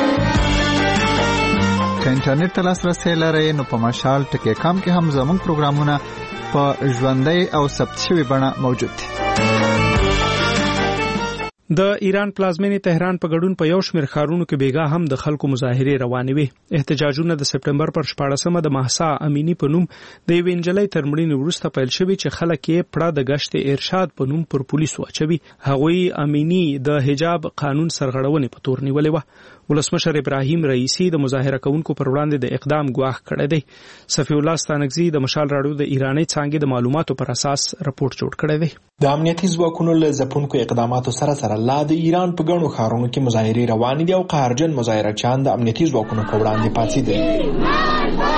که انټرنیټ ته لاسرسی لرئ نو په مشال ټکی کام کې هم زموږ پروګرامونه په ژوندۍ او ثبت شوې بڼه موجود دي. د ایران پلازمینې تهران په ګډون په یو شمېر ښارونو کې بیګا هم د خلکو مظاهرې روانې وې. احتجاجونه د سپټمبر پر شپاړسمه د مهسا امینی په نوم د یوې نجلۍ تر مړینې وروسته پیل شوي چې خلک یې پړه د گشت ارشاد په نوم پر پولیسو اچوي. هغوی امینی د حجاب قانون سرغړونې په تور نیولې وه. ولسمشر ابراهیم رئیسی د مظاهره کوونکو پر وړاندې د اقدام ګواښ کړی دی. صفی الله ستانکزي د مشال راډیو د ایراني څانګې د معلوماتو پر اساس رپورټ جوړ کړی دی. د امنیتي ځواکونو له ځپونکو اقداماتو سره سره لا د ایران په ګڼو ښارونو کې مظاهرې روانې دي او قهرجن مظاهرچیان د امنیتي ځواکونو په وړاندې پاڅېدل.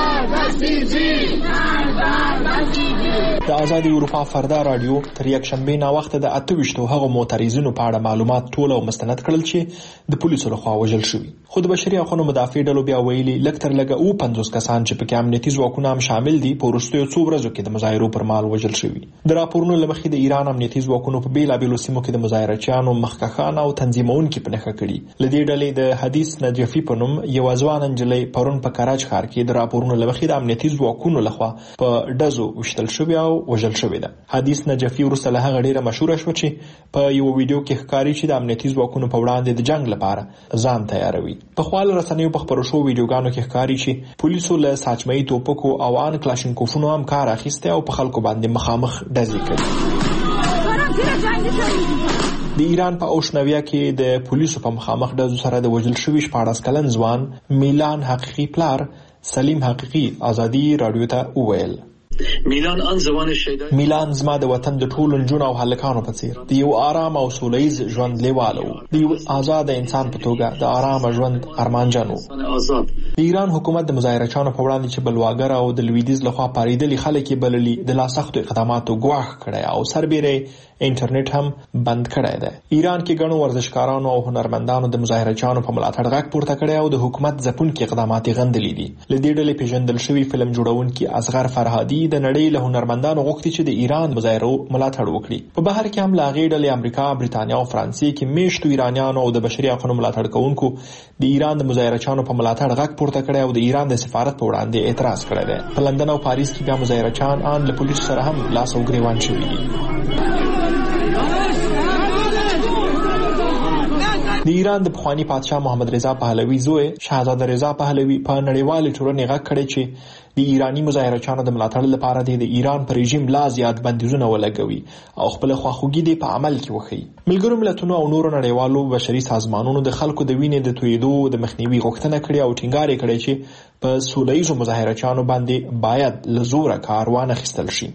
د آزادي اروپا فردا راډیو تر یکشنبې ناوخته د اته ویشتو هغو معترضینو په اړه معلومات ټول او مستند کړل چې د پولیسو لخوا وژل شوي. خو د بشري حقونو مدافع ډلو بیا ویلي لږ تر لږه اووه پنځوس کسان چې پکې امنیتي ځواکونه هم شامل دي په وروستیو څو ورځو کې د مظاهرو پر مهال وژل شوي. د راپورونو له مخې د ایران امنیتي ځواکونو په بېلابېلو سیمو کې د مظاهرچیانو مخکښان او تنظیمونکي په نښه کړي. له دې ډلې د حدیث نجفي په نوم یوه ځوانه نجلۍ پرون په کراچ ښار کې د راپورونو له مخې د امنیتي ځواکونو لخوا په ډزو وشتل شوې او وژل شوې ده. حدیث نجفي وروسته له هغه ډیره مشهوره شوه چې په یو ویډیو کې ښکاري چې د امنیتي ځواکونو په وړاندې د جنگ لپاره ځان تیاروي. په خپل رسنیو په خبرو شو ویډیوګانو کې ښکاري چې پولیسو له ساچمایي توپکو او ان کلاشینکوفونو هم کار اخیسته او په خلکو باندې مخامخ ډزې کوي. د ایران په اوشنویا کې د پولیسو په مخامخ ډزو سره د وژل شوي شپاړس کلن ځوان میلان حقیقي پلار سلیم حقیقي آزادي راډیو ته وویل. میلان ان زوان شیدا میلان زما د وطن د ټولو نجونو او هلکانو په څیر د یو آرام او سولیز ژوند لیواله و. د یو آزاد انسان په توګه د آرام ژوند ارمانجن و. د ایران حکومت د مظاهرچیانو په وړاندې چې بلواګر او د لویدیز لخوا پاریدلي خلک یې بللي د لا سختو اقداماتو ګواښ کړی او سربیره انټرنیټ هم بند کړی دی. ایران کې ګڼو ورزشکارانو او هنرمندانو د مظاهرچیانو په ملاتړ غږ پورته کړی او د حکومت ځپونکي اقدامات یې غندلي دي. له دې ډلې پیژندل شوي فلم جوړونکي اصغر فرهادي د نړۍ له هنرمندانو غوښتي چې د ایران مظاهرو ملاتړ وکړي. په بهر کې هم له هغې ډلې امریکا، برېټانیا او فرانسې کې میشتو ایرانیانو او د بشري حقونو ملاتړ کوونکو د ایران د مظاهرچیانو په ملاتړ غږ پورته کړی او د ایران د سفارت په وړاندې اعتراض کړی دی. په لندن او پاریس کې بیا مظاهرچیان ان له پولیسو سره هم لاس او ګریوان شوي دي. د ایران د پخوانی پادشاه محمد رضا پهلوي زوی شاهزاده رضا پهلوي په نړیوال ټولنې غږ کړی چې د ایرانی مظاهرچیانو د ملاتړ لپاره د ایران پر رژیم لا زیات بندیزونه ولګوي او خپل خواخوږي د په عمل کې وښيي. ملګرو ملتونو او نورو نړیوالو بشري سازمانونو د خلکو د وینې د تویېدو د مخنیوي غوښتنه کړې او ټینګار یې کړی چې په سولهییزو مظاهرچیانو باندې باید له زوره کار وانخیستل شي.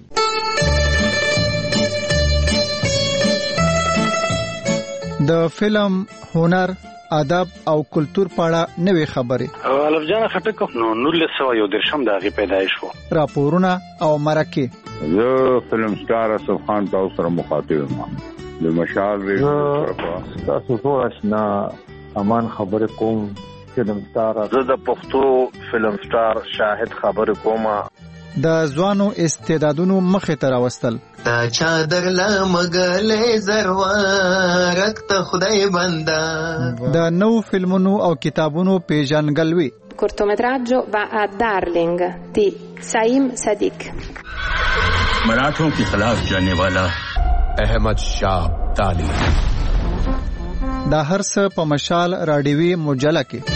د فلم، هنر، ادب او کلچر په اړه نوې خبرې. الف جان خټک نو نولس سوه یو دېرشم د هغې پیدایش و. راپورونه او مرکې. زه فلم سټار اسف خان تاسو سره مخاطب یم. د مشال ریډیو تاسو ټول آشنا امان خبرې کوم. فلم سټار زه د پښتو فلم سټار شاهد خبرې کوم. د ځوانو استعدادونو مخې ته راوستل. تا چادر لمګلې زروا رکت خدای بندا. د نو فلمونو او کتابونو پیژنګلوي. cortometraggio va a Darling di Saim Sadiq. मराठों के खिलाफ जाने वाला अहमद शाह अब्दाली. دا هر څه په مشال راډیوي مجله کې.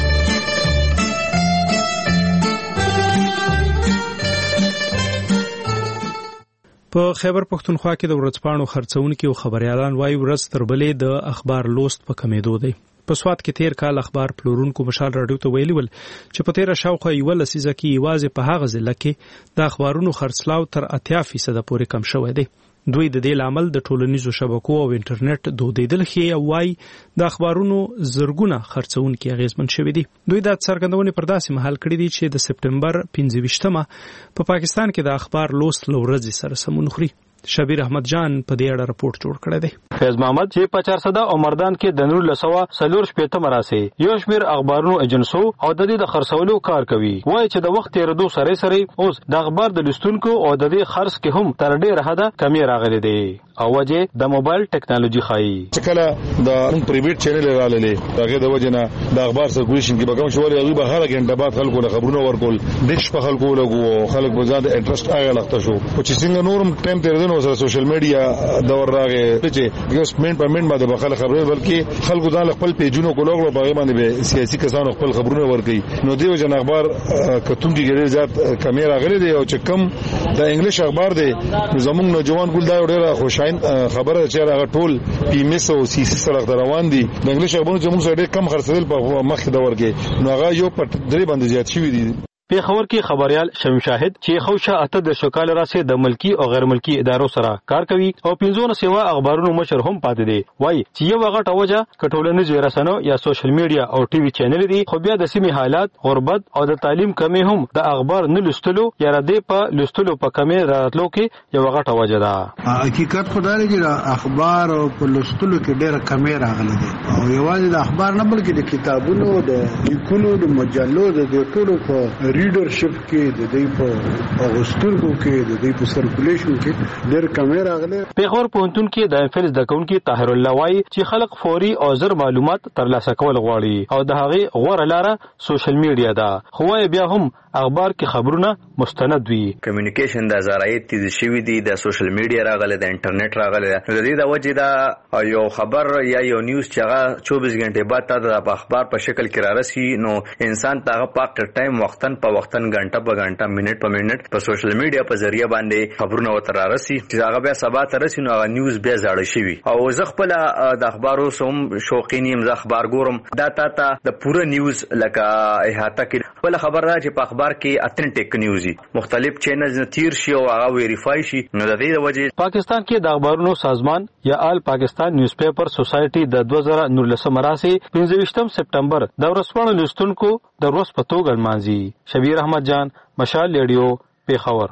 په خیبر پښتونخوا کې د ورځپاڼو خرڅونکو او خبريالان وايي ورځ تر بلې د اخبار لوست په کمیدو دی. په سواد کې تیر کال اخبار پلورونکو مشال راډیو ته ویلي ول چې په تیر شاوخوا یو لسیزه کې یوازې په هغه ځل کې د اخبارونو خرڅلاو تر اتیا فیصد پورې کم شوی دی. دوی د دې لامل د ټولنیزو شبکو او انټرنیټ دودیدل خي او وايي د اخبارونو زرګونه خرڅونکو اغیزمن شوی دي. دوی د څرګندونې پر داسې محل کړی دي چې د سپټمبر پنځه ویشتمه په پا پاکستان کې د اخبار لوست لورځي سره سمون خوري. شبیر احمد جان په دې اړه راپورټ جوړ کړی دی. فیض محمد چې په چار سده او مردان کې د نور لسوا سلور شپېته مراسي یو شمیر اخبارونو ایجنسو او د دې د خرڅولو کار کوي. وایي چې د وخت تیرېدو سره سره اوس د اخبار د لستونکو او د دې خرڅ کې هم تر ډېره حده کمی راغلي دي او وجه د موبایل ټیکنالوژي خایي. چې کله د پرایویټ چینل راللې هغه د وجه نه د اخبار سرکولیشن کې بګم شوړي هغه به هر غنټه بعد خلکو له خبرونو ورکول دیش په خلکو لګو خلک به زیات انټرست هغه لخته شو او چې څنګه نورم ټایم تیرېدنو سره سوشل میډیا دور راغی چې یو سپمنټ په منټ باندې بخله خبرې بلکې خلکو ځان خپل پیجونو کولغلو په باندې به سیاسي کسانو خپل خبرونه ورکړي. نو دیو جن اخبار کتون کې ډېر زیات کمی راغلي دی او چې کم د انګلیش اخبار دی زموږ نوجوان ګل دا ډېر خوشاین خبره چې هغه ټول پی ام اس او سی سی سره روان دي. د انګلیش اخبارونو چې موږ ډېر کم خرڅېدل په مخ دور کې نو هغه یو په درې باندې زیات شوی دي. پیښور کې خبريال شمیم شاهد چې خوشا اته د شکال راسه د ملکی او غیر ملکی ادارو سره کار کوي او پنځونه سیوا اخبارونو مشر هم پاتې دي. وایي چې یو غټه وجه کټولنیز رسنیو یا سوشل میډیا او ټي وي چینل دي خو بیا د سیمې حالات غربت او د تعلیم کمی هم د اخبار نه لستلو یا ردی په لستلو په کمی راتلو کې یو غټه وجه ده. حقیقت خدای دی اخبار او په لستلو کې ډېر کمی راغلي دي او یوازې د اخبار نه بلکې د کتابونو د لیکلو د مجلو د ټولو په ریډرشپ کې د دې په اغوستونکو کې د دې په سرکولیشن کې ډېر کمی راغلي. پیښور پوهنتون کې د فلز د کونکي طاهر الله وایي چې خلک فوري او زر معلومات ترلاسه کول غواړي او د هغه غوړه لاره سوشل میډیا ده. خو بیا هم اخبار کې خبرونه مستند وي. کمیونیکیشن د زراعت تیز شوی دی د سوشل میډیا راغله د انټرنیټ راغله د دې د وجې دا یو خبر یا یو نیوز چې هغه چوبیس غنټې بعد ته د اخبار په شکل کې رارسي نو انسان ته په ټایم وختن په وختن غنټه په غنټه منټ په منټ په سوشل میډیا په ذریعہ باندې خبرونه وتر رارسي چې هغه بیا سبا تر رسي نو هغه نیوز بیا زړه شي او زه خپل د اخبارو سوم شوقینیم ز اخبار ګورم دا تا ته د پوره نیوز لکه احاطه کې بل خبر را چې په اخبار کې اتنټیک نیوزي مختلف چینلز تیر شي او هغه ویریفای شي نو د دې وجې پاکستان کې د اخبارونو سازمان یا آل پاکستان نیوز پیپر سوسایټي د دوه زره نولسم مراسي پنځه ویشتم سپټمبر د ورځپاڼو لستونکو د ورځ په توګه لمانځي. شبیر احمد جان مشال ریډیو پیښور.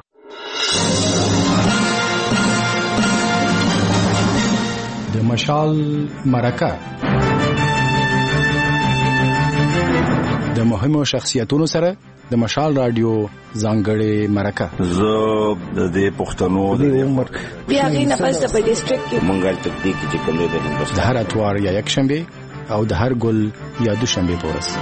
د مشال مرکه د مهمو شخصیتونو سره د مشال رادیو ځانګړې مرکه. زه د دې پښتنو د عمر بیا غینه پس په ډیسټریکټ کې مونږه تدقیق چې کوم د هندوستان د هر اتوار یا یک شنبه او د هر ګل یا دوشنبه پورس.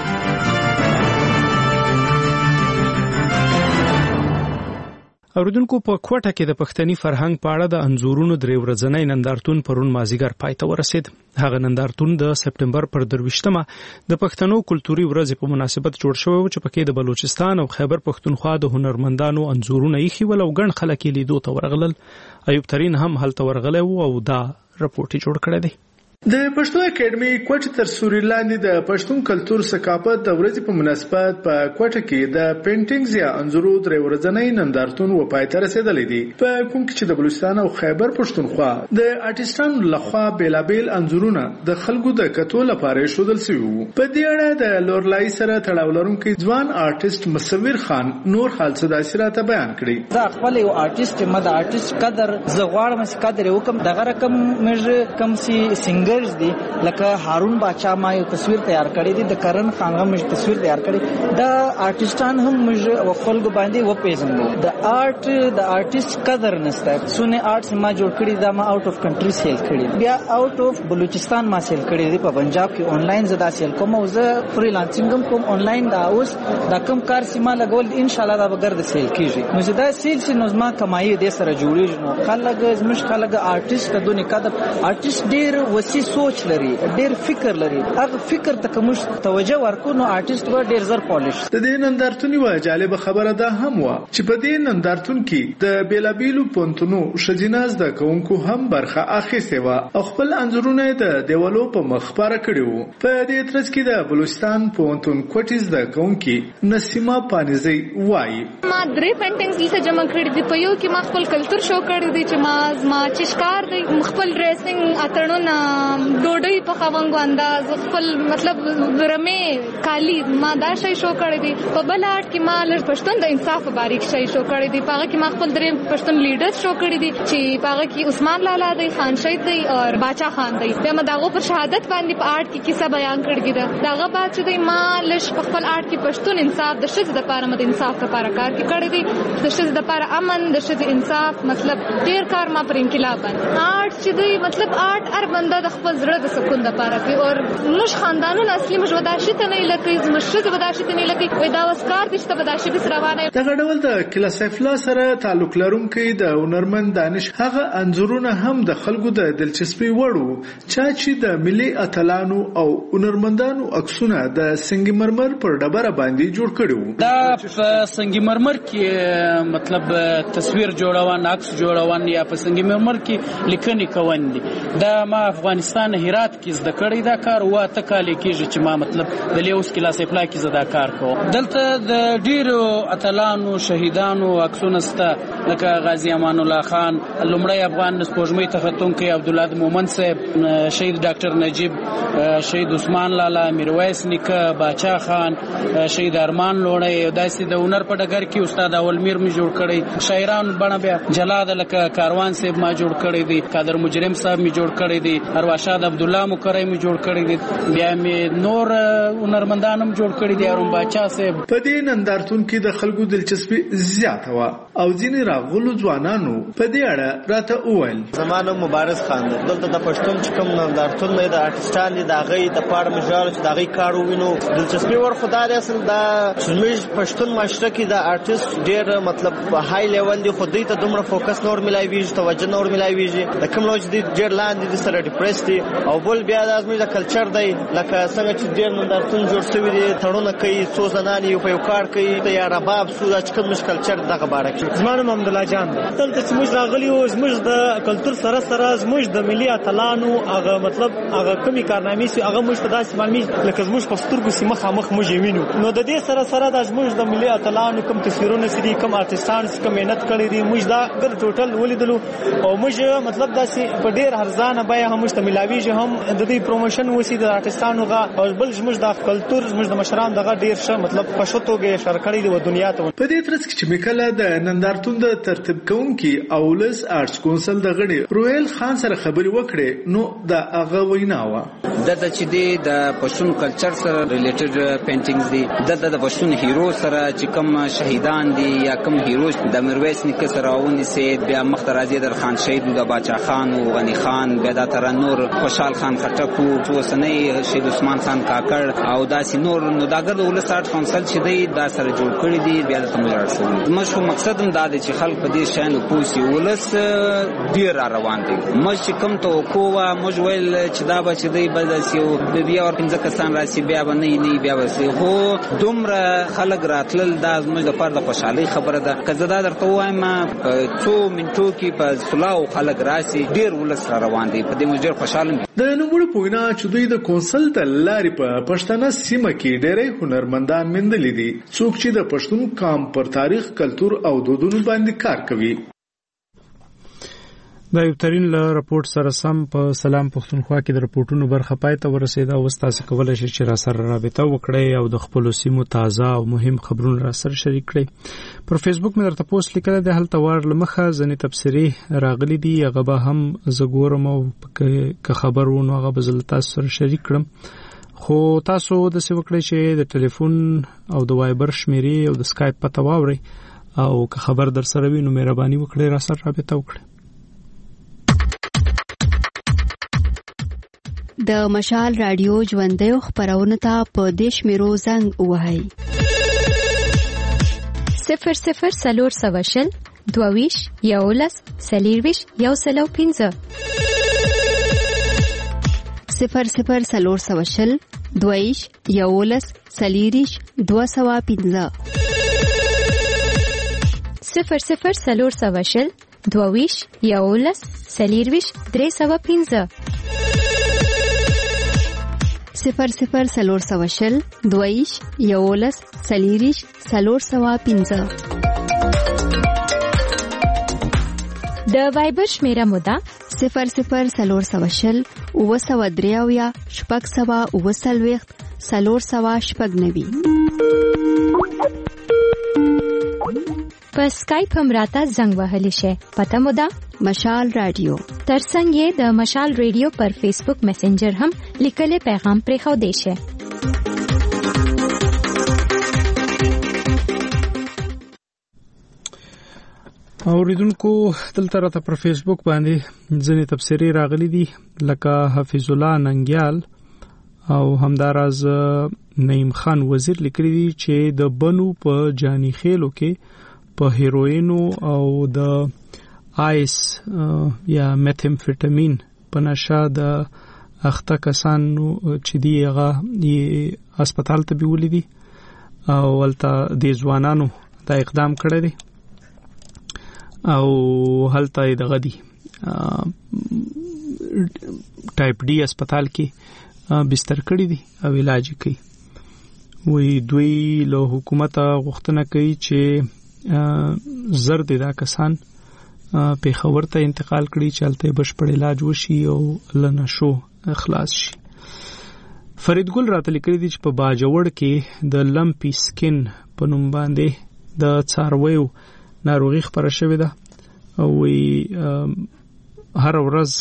اوریدونکو په کوټه کې د پښتني فرهنګ په اړه د انزورونو درې ورځنی نندارتون پرون مازیګر پای ته ورسید. هغه نندارتون د سپټمبر پر درویشتمه د پښتنو کلتوري ورځې په مناسبت جوړ شوی و چې پکې د بلوچستان او خیبر پښتونخوا د هنرمندانو انزورونه یې خول او ګڼ خلک یې لیدو ته ورغلل. ایوب ترين هم هلته ورغلی و او دا رپورټ جوړ کړی دی. د پښتو اکیډمي کوټه تر سوري لاندې د پښتون کلچر ثقافت د ورځې په مناسبت په کوټه کې د پینټینګز یا انځورو درې ورځنی نندارتون و پای ته رسیدلی دی په کوم کې چې د بلوچستان او خیبر پښتونخوا د آرټیستانو لخوا بیلابیل انځورونه د خلکو د کتو لپاره شودل شوي وو. په دې اړه د لورلای سره تړاو لرونکي ځوان آرټیست مصور خان نور حال صداسي راته بیان کړي. دا خپل یو آرټیست مده آرټیست قدر زغواړم چې قدر وکم دغه رقم مې کم سي سنگر سنگرز دي لکه هارون باچا ما یو تصویر تیار کړی دی، د کرن خانغه مې تصویر تیار کړی. دا آرټیستان هم موږ وخلګو باندې و پیژنو. د آرټ د آرټیست قدر نشته. سونه آرټس ما جوړ کړی دا ما آوټ اف کنټری سیل کړی، بیا آوټ اف بلوچستان ما سیل کړی دی، په پنجاب کې آنلاین زدا سیل کوم او زه فریلانسینګ کوم آنلاین. دا اوس دا کم کار سیمه لګول ان شاء الله دا بغیر د سیل کیږي. نو زدا سیل سي نو ما کمایي دې سره جوړیږي. نو خلک زموږ خلک آرټیست د دونی قدر آرټیست ډیر وسیع سوچ لري، ډیر فکر لري. هغه فکر ته کوم توجه ورکو نو آرټیست و ډیر زر پالیش. د دې نندارتون یو جالب خبره ده هم و چې په دې نندارتون کې د بیلابیلو پونتونو شجیناز د کوونکو هم برخه اخیسته و او خپل انځورونه د دیوالو په مخ خبره کړي وو. په دې ترڅ کې د بلوچستان پونتون کوټیز د کوونکی نسیمه پانیزی وایي ما درې پینټینګز لته جمع کړې دي. په یو کې ما خپل کلچر شو کړی دی چې ما ما چشکار دی، خپل ډریسینګ اتړونه، ډوډۍ په خوانګو انداز، خپل مطلب رمې کالی ما دا شی شو کړی دی. په بل آرټ کې ما لږ پښتون د انصاف باریک شی شو کړی دی. په هغه کې ما خپل درې پښتون لیډر شو کړی دی چې په هغه کې عثمان لالا دی، خان شهید دی او باچا خان دی. بیا ما داغه پر شهادت باندې په آرټ کې کیسه بیان کړی دی. داغه بعد چې دی ما لږ په خپل آرټ کې پښتون انصاف د شذ د لپاره مد انصاف لپاره کار کړی دی، د شذ د لپاره امن، د شذ انصاف، مطلب ډیر کار ما پر انقلاب باندې. آرټ چې دی مطلب آرټ هر بنده د خپل زړه د سکون لپاره کوي. او موږ خاندانونه اصلي موږ وداشي ته نه لکه موږ شذ وداشي ته نه لکه وای دا وسکار دي چې وداشي به روانه. دغه ډول د کلا سیف الله سره تعلق لرونکي د هنرمند دانش هغه انځورونه هم د خلکو د دلچسپي وړو چا چې د ملي اتلانو او هنرمندانو عکسونه د سنگ مرمر پر ډبره باندې جوړ کړو. دا په سنگ مرمر کې مطلب تصویر جوړوان، عکس جوړوان یا په سنگ مرمر کې لیکنې کوون دي. دا ما افغانستان هرات کې زده کړی دا کار و ته کال کېږي چې ما مطلب د لیوس کلا سیف الله کې زده کار کوم. دلته د ډیرو اتلانو شهیدانو عکسونه سته لکه غازی امان الله خان، لومړی افغان سپوږمۍ ته ختونکی عبدالله مومن صاحب، شهید ډاکټر نجیب، شهید عثمان لالا، میرویس نیکه، باچا خان، شهید ارمان لوړی. داسې د هنر په ډګر کې استاد اول میر می جوړ کړی. شاعران بڼه بیا جلاد لکه کاروان صاحب ما جوړ کړی دی، قادر مجرم صاحب می جوړ کړی دی، ارواښاد عبد الله مکرم می جوړ کړی دی، بیا می نور هنرمندانم جوړ کړی دی، ارون باچا صاحب. په دې نندارتون کې د خلکو دلچسپي زیاته و او ځینې راغلو ځوانانو په دې اړه راته وویل زمانه مبارز خان دلته د پښتون چې کوم نندارتون نه د آرټیستان دي د هغې دپاره موږ ژاړو چې د هغې کار ووینو. دلچسپي وړ خو دا دی اصل دا چې زموږ پښتون معاشره کې د آرټیست ډېر مطلب های لیول دي، خو دوی ته دومره فوکس نور میلاویږي، توجه نور میلاویږي. د کوم لوج دي ډېر لاندې دي، سره ډیپریس دي. او بل بیا دا زموږ د کلچر دی لکه څنګه چې ډېر نندارتون جوړ شوي دي، تړونه کوي، څو زنان یو په یو کار کوي، د یا رباب څو دا چې کوم کلچر دغه باره کې. زما نوم حمدالله جان دی. دلته چې موږ راغلي یو زموږ د کلتور سره سره زموږ د ملي اتلانو هغه مطلب هغه کومې کارنامې چې هغه موږ ته داسې معلومي لکه زموږ په سترګو چې مخامخ موږ یې وینو. نو د دې سره سره دا زموږ د ملي اتلانو کوم تصویرونه چې دي، کوم آرټیستان چې کوم محنت کړی دي، موږ دا ګر ټوټل ولیدلو او موږ مطلب داسې په ډېر ارزانه بیه هم موږ ته میلاویږي، هم د دې پروموشن وسي د آرټیستانو غا او بل زموږ د کلتور زموږ د مشران دغه ډېر ښه مطلب په ښه توګه یې شر کړی دی و دنیا ته. په دې ترڅ کې چې میکله د نندارتون د ترتیب کوونکي او ولس آرټس کونسل د غړي رویل خان سره خبرې وکړې نو د هغه وینا وه دته چې دی د پښتون کلچر سره ریلیټډ پینټینګز دي، دته د پښتون هیرو سره چې کوم شهیدان دي یا کوم هیروز د میرویس نیکه سره ونیسي، بیا مخته راځي در خان شهید د باچا خان او غنی خان، بیا د تر نور خوشحال خان خټکو، اوسنۍ شهید عثمان خان کاکړ او داسې نور. نو دا ګرد ولس آرټ کونسل چې دی دا سره جوړ کړی دی، بیا د تمویل شوی. مشو مقصد هم دا دی چې خلک په دې شان پوسی ولس ډیر روان دي. مش کوم ته کوه مج ویل چې دا به چې دی بداسي او بیا ور پنځه کسان راسي، بیا به نه نه بیا وسی هو دومره خلک راتلل. دا زموږ د فرد خوشحالي خبره ده. که زه دا درته وایم څو منټو کې په سلاو خلک راسي، ډیر ولس را روان دي، په دې موږ ډیر خوشاله یو. د نوموړي په وینا چې دوی د کونسل د لارې په پښتنه سیمه کې ډېری هنرمندان موندلي دي څوک چې د پښتون قام پر تاریخ، کلتور او دودونو باندې کار کوي. دا یو ترين له راپورټ سره سم په سلام پښتونخوا کې د راپورټونو برخه پای ته ورسېده او تاسو کولای شئ چې را سره رابطه وکړئ او د خپل سیمو تازه او مهم خبرونه را سره شریک کړئ. پر فیسبوک مې درته پوسټ لیکل د هلته وار لمخه ځنې تبصرې راغلي دي، هغه به هم زګورم او که خبرونه هغه به زل تاسو سره شریک کړم. خو تاسو د څه وکړئ چې د ټلیفون او د وایبر شمیرې او د سکایپ پته واورئ او که خبر در سره وي نو مهرباني وکړئ را سره رابطه وکړئ. د مشال رادیو ژوندۍ خبرونه ته په دیش میرو زنګ وهاي صفر صفر سلور سواشل دوویش یولس سلیرویش یو سلو پینزه صفر صفر سلور سواشل دوویش یولس سلیریش دو سوا پینزه صفر صفر سلور سواشل دوویش یولس سلیرویش درې سوا پینزه صفر صفر سلور سواشل دویش یولس سلیریش سلور سوا پینزه. د وایبر شمیره مودا صفر صفر سلور سواشل او سوا دریاویا شپږ سوا او سلويخت سلور سوا شپږ نوي. په سکایپ هم راته زنګ وهلی شي. پته مودا مشال رادیو. ترڅنګ یې د مشال رادیو پر فیسبوک میسنجر هم لیکلي پیغام پرې خو دی شي. اوریدونکو دلته راته پر فیسبوک باندې ځنې تبصرې راغلي دي لکه حفیظ الله ننګیال او همداراز نعیم خان وزیر لیکلي دي چې د بنو په جانی خېلو کې په هیروینو او د آیس یا میتامفیټامین په نشه د اخته کسانو چې دی هغه هسپتال ته بیولې دي او ولته د ځوانانو دا اقدام کړی دی او هلته دغه دی ټایپ ډي هسپتال کې بستر کړی دي او علاج کوي. وی دوی له حکومت غوښتنه کوي چې زر دي دا کسان په خبر ته انتقال کړي چې هلته بشپړ علاج وشي او لنشو خلاص شي. فرید ګل راته لیکلي دي چې په باجوړ کې د لمپی سکن په نوم باندې د څارویو ناروغي خبره شوې ده او هر ورځ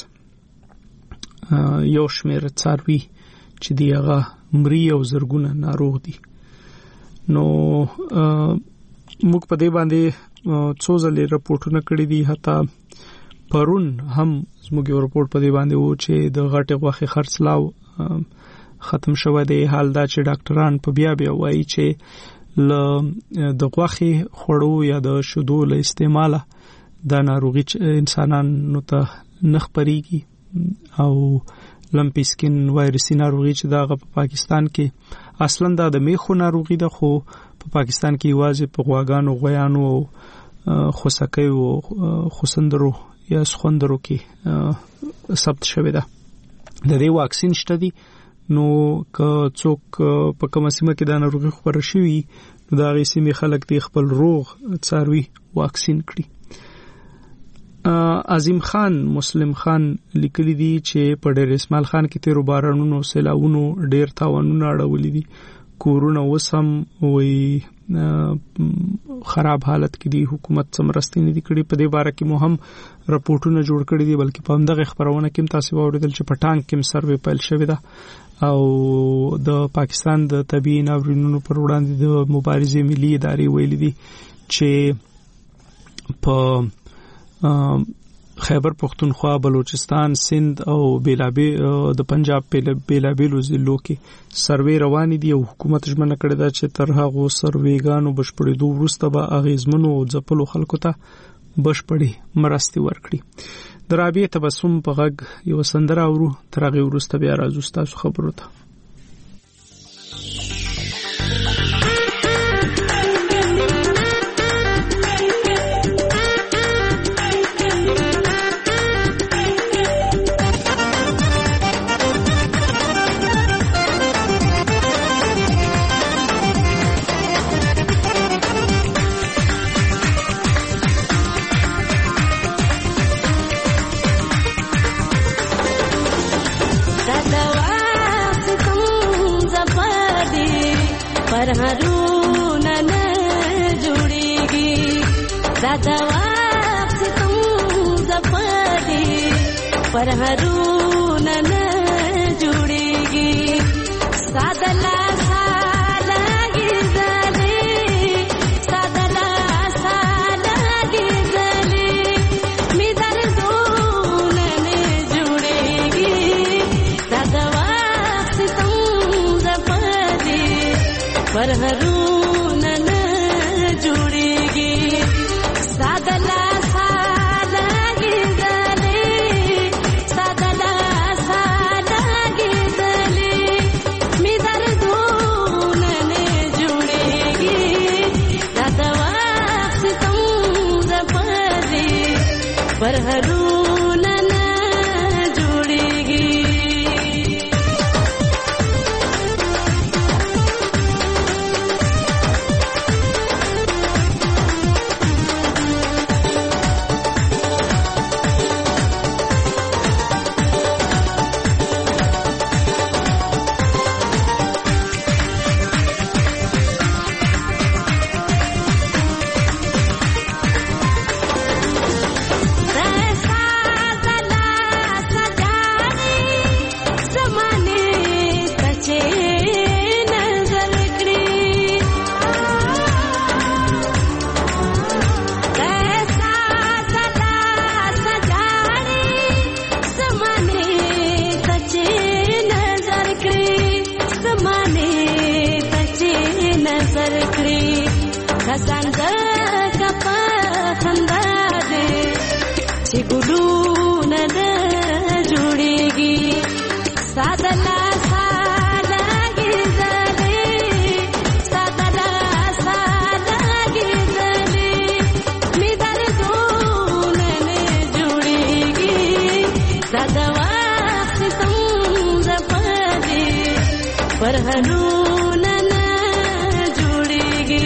یو شمېر څاروي چې دی هغه مري او زرګونه ناروغ دي. نو موږ په دې باندې څو ځلې راپورټونه کړي دي، حتی پرون هم زموږ یو راپورټ په دې باندې وو چې د غټې غوښې خرڅلاو ختم شوی دی. حال دا چې ډاکټران په بیا بیا وایي چې ل د غوښې خوړو یا د شیدو له استعماله دا ناروغي انسانانو ته نه خپرېږي او لمپی سکن وایرسي ناروغي چې دا په پاکستان کې اصلا دا د میخو ناروغي ده، خو په پاکستان کې یوازې په غواګانو غویانو او خوسکیو او خوسندرو یا سخوندرو کې ثبت شوی ده. د دې واکسین شته دي، نو که څوک په کومه سیمه کې دا ناروغي خپره شوي نو دا غي سیمې خلک دی خپل روغ څاروي واکسین کړي. عظیم خان مسلم خان لیکلی دی چې په ډېر اسماعیل خان کې تیرو بارانونو سیلاونو ډېر تاوانونه اړولې دي، کورونه وسم وي خراب حالت کې دي، حکومت سمرستې نه دي کړي. په دې باره کې مو هم راپورټونه جوړ کړي دي، بلکې په همدغه خبرونه کې تاسو واوریدل چې په ټانک کې سروې پیل شوی ده او د پاکستان د طبيعي ناورینونو پر وړاندې د مبارزې ملي ادارې ویلي دي چې په خیبر پختونخوا، بلوچستان، سند او بیلابیل د پنجاب په بیلابیلو ضلعو کې سروې روان دي او حکومت ژمنه کړې ده چې تر هغه سروېګانو بشپړېدو وروسته به اغیزمنو او ځپلو خلکو ته بشپړې مرستې ورکړي. د رابعې تبسم په غږ یو سندره اورو، تر هغې وروسته بیا راځو ستاسو خبرو ته. परहरुना न जुड़ेगी दादवा से तुम जपदी परहरुना न जुड़ेगी सादला साला गिरदले सादला साला गिरदले मिदर जोन न जुड़ेगी दादवा से तुम जपदी परहरुना न जुड़ेगी सादला साला गिरदले सादला साला गिरदले मिदर धून न जुड़ेगी दादवा से तुम जपदी परहरुना न जुड़ेगी सादला साला गिरदले सादला साला गिरदले मिदर धून न जुड़ेगी दादवा से तुम जपदी परहरुना न जुड़ेगी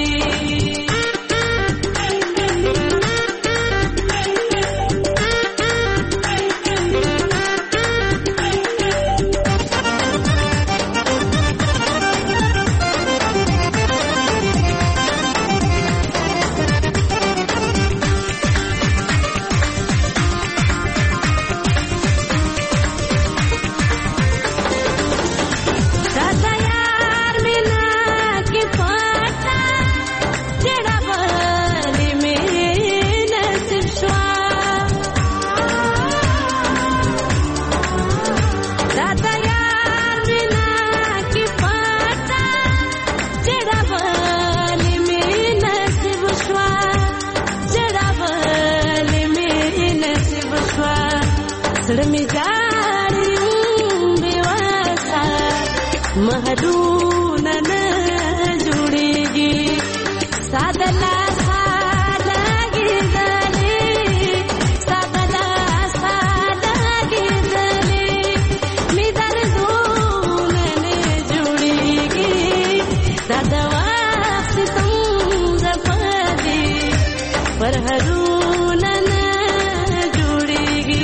महरून न जुड़ेगी सादला साला गिरदले सादला साला गिरदले मिदर धून न जुड़ेगी दादवा से तुम जपदी परहरुना न जुड़ेगी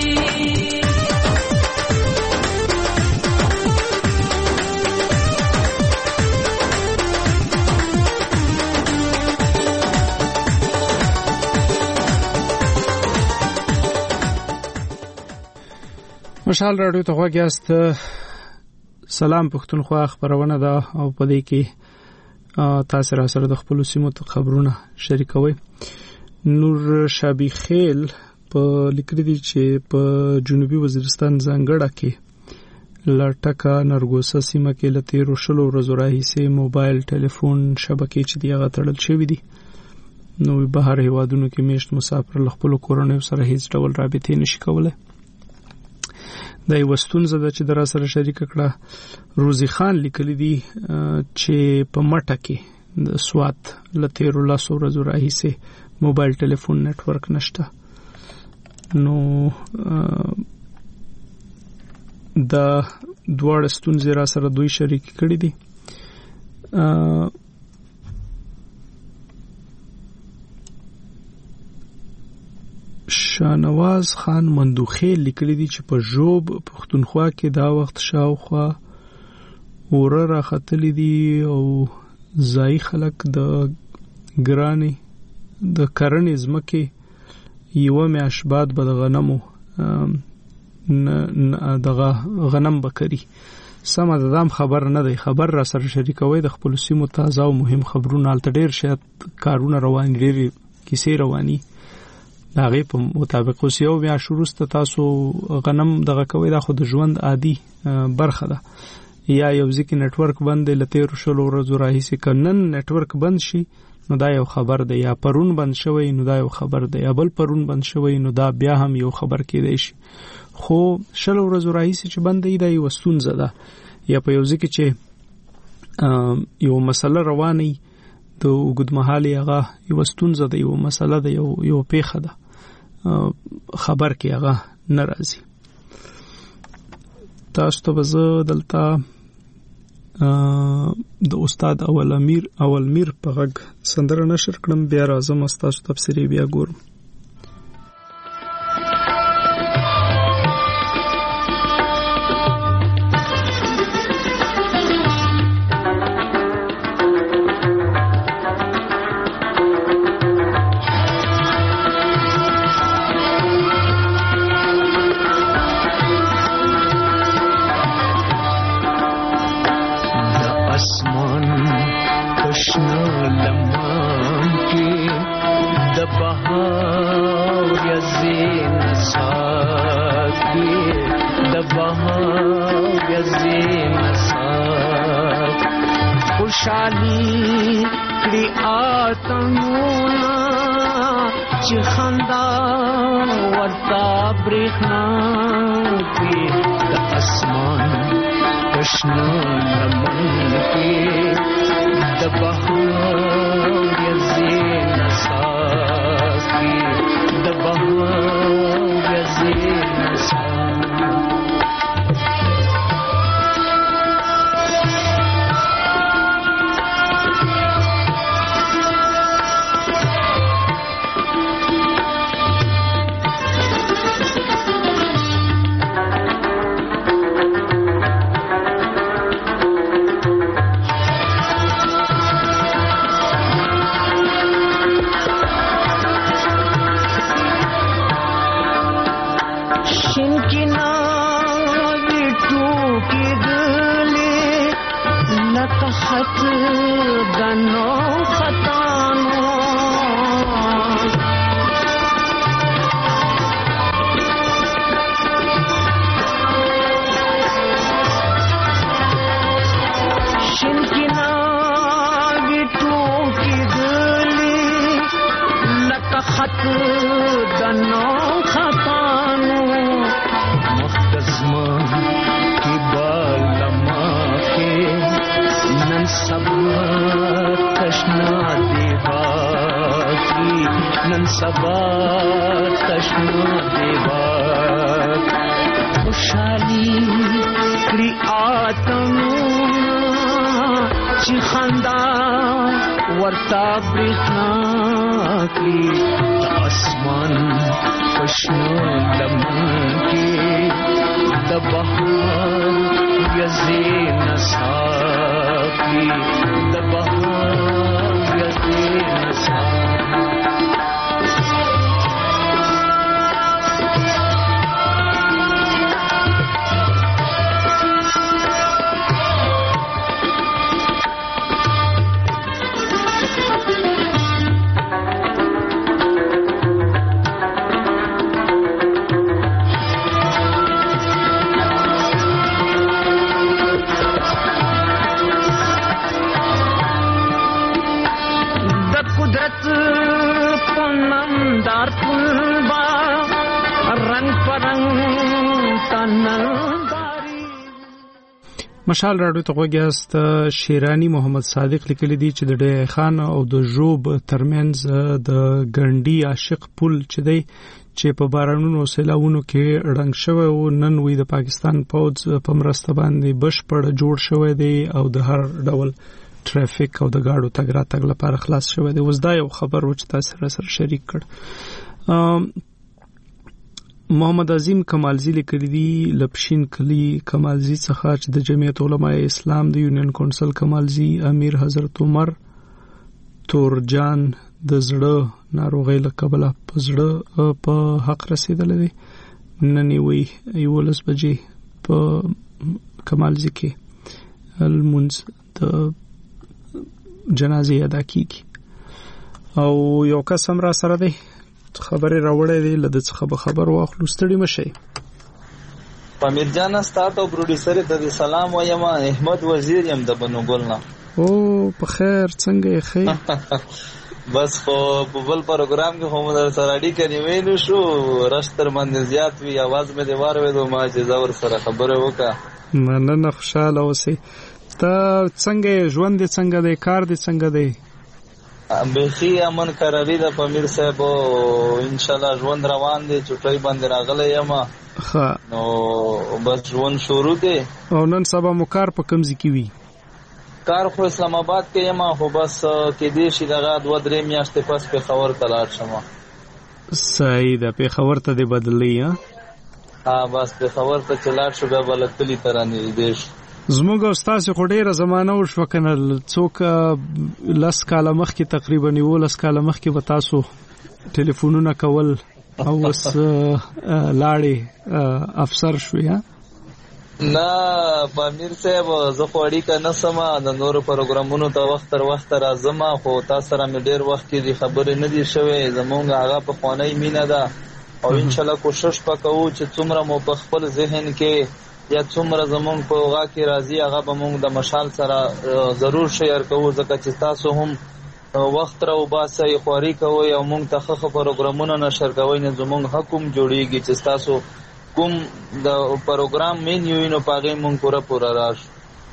مشال رادیو ته غواګیاست سلام پښتونخوا خبرونه ده او په دې کې تاسو را سره د خپل سیمو ته خبرونه شریکوي نور شابی خیل په لیکلي دي چې په جنوبي وزیرستان زنګړه کې لټکا نرګوسه سیمه کې لته روشلو ورځو راهیسې موبایل ټلیفون شبکې چې دی هغه تړل شوی دي نو بهر هیوادونو کې میشت مسافر ل خپل کورونو سره هیڅ ډول رابطه نشي کولای دا یو ستونزه ده چې در سره شریک کړه روزي خان لیکلی دی چې په مټه کې د سوات لته رولا سورز راهیسه موبایل ټلیفون نتورک نشته نو دا دوړ ستونزې را سره دوی شریک کړي دي شانواز خان مندوخیل لیکلی دی چې په جوب پښتونخوا کې دا وخت شاوخوا اوره راختلې دي او ځای خلک د ګرانې د کرنې ځمکې یوه میاشت بعد به د غنمو دغه غنم به کري. سمه ده، دام خبر نه دی. خبر را سره شریکوي د خپلو سیمو تازه او مهم خبرونه. هلته ډېر شاید کارونه روان، ډېرې کیسې رواني. د هغې په مطابق اوس یو میاشت وروسته تاسو غنم دغه کوئ، دا خو د ژوند عادي برخه ده. یا یو ځکه نټورک بند دی له تېرو شلو ورځو راهیسې، که نن نټورک بند شي نو دا یو خبر دی، یا پرون بند شوی نو دا یو خبر دی، یا بل پرون بند شوی نو دا بیا هم یو خبر کېدی شي. خو شلو ورځو راهیسې چې بند دی، دا یوه ستونزه ده. یا په یو ځکه چې یو مسله روانه د اوږدمهالې هغه یوه ستونزه ده، یوه مسله ده، یو یو پیښه ده، خبر کې هغه نه راځي. تاسو ته به زه دلته د استاد اول امیر اول میر په غږ سندره نشر کړم، بیا راځم ستاسو تفسیري بیا ګورم. مشال راډیو ته غوږیاست. شیرانی محمد صادق لیکلی دی چې د ډی خان او د ژوب ترمنځ د ګنډي عاشق پل چې دی چې په بارانونو سیلاونو کې ړنګ شوی او نن وی د پاکستان پوځ په مرسته باندې بشپړ جوړ شوی دی او د هر ډول ټرافیک او د گاډو تګ راتګ لپاره خلاص شوی دی. اوس دا یو خبر و چې تاسو سره شریک کړ. محمد عظیم کمالزی لیکلی دی لپشین کلی کمالزی څخه چې د جمعیت علماء اسلام د یونین کونسل کمالزی امیر حضرت عمر تورجان د زړه ناروغۍ له کبله په زړه په حق رسیدلی دی. نن وی یولس بجې په کمالزی کې المنز د جنازې ادا کیږي او یو کس هم را سره دی خبرې راوړې دي لده څخه به خبر واخلو. ستړي مشئ. پامیر جان ستاسو پروډوسر ته سلام وایم. احمد وزیر یم د بنو ګل نه. او په خیر څنګه یې خیر؟ بس خو په بل پروګرام کې هم در سره اړیکه نیولې شو رشتر باندې زیات وی आवाज مې دی واره ودو ما چې زور سره خبره وکړه. مننه خوشاله اوسئ. ته څنګه ژوند دې څنګه دی کار دې څنګه دی؟ بخي امن قراری د پامیر صاحب ان شاء الله ژوند روان دي چټي باندې راغلی یم. ها نو بس ژوند شروع دی. او نن سبا مو کار په کوم ځای کې وی؟ کار خو اسلام آباد کې یم خو بس کې دې شي دغه دوه درې میاشتې پس په خبر تلاړ شم. صحیح ده په خبر ته دې بدلې ها؟ ها بس په خبر ته چلاړ شو به بلکلی ترانه دیش. زموږ او ستاسو خو ډیره زمانه وشو کنه څوک لس کاله مخکې تقریبا یولس کاله مخکې به تاسو ټلیفونونه کول او اوس لاړې افسر شوې ها؟ نه پامیر صاحب زه خو اړیکه نه سمه د نورو پروګرامونو ته وخت تر وخت راځم خو تاسو سره مې ډیر وخت کې دې خبرې نه دي شوې. زمونږ هغه پخوانی مینه ده او انشاءالله کوشش وکړو چې څومره مو په خپل ذهن کې یا څومره زمونږ په هغه کې راځي هغه به مونږ د مشال سره ضرور شیر کوو ځکه چې تاسو هم وخت را وباسئ خواري کوئ او مونږ ته ښه پروګرامونه نشر کوئ نه زمونږ حق هم جوړیږي چې تاسو کوم د پروګرام مین یو نو په هغې مونږ پوره پوره راشو.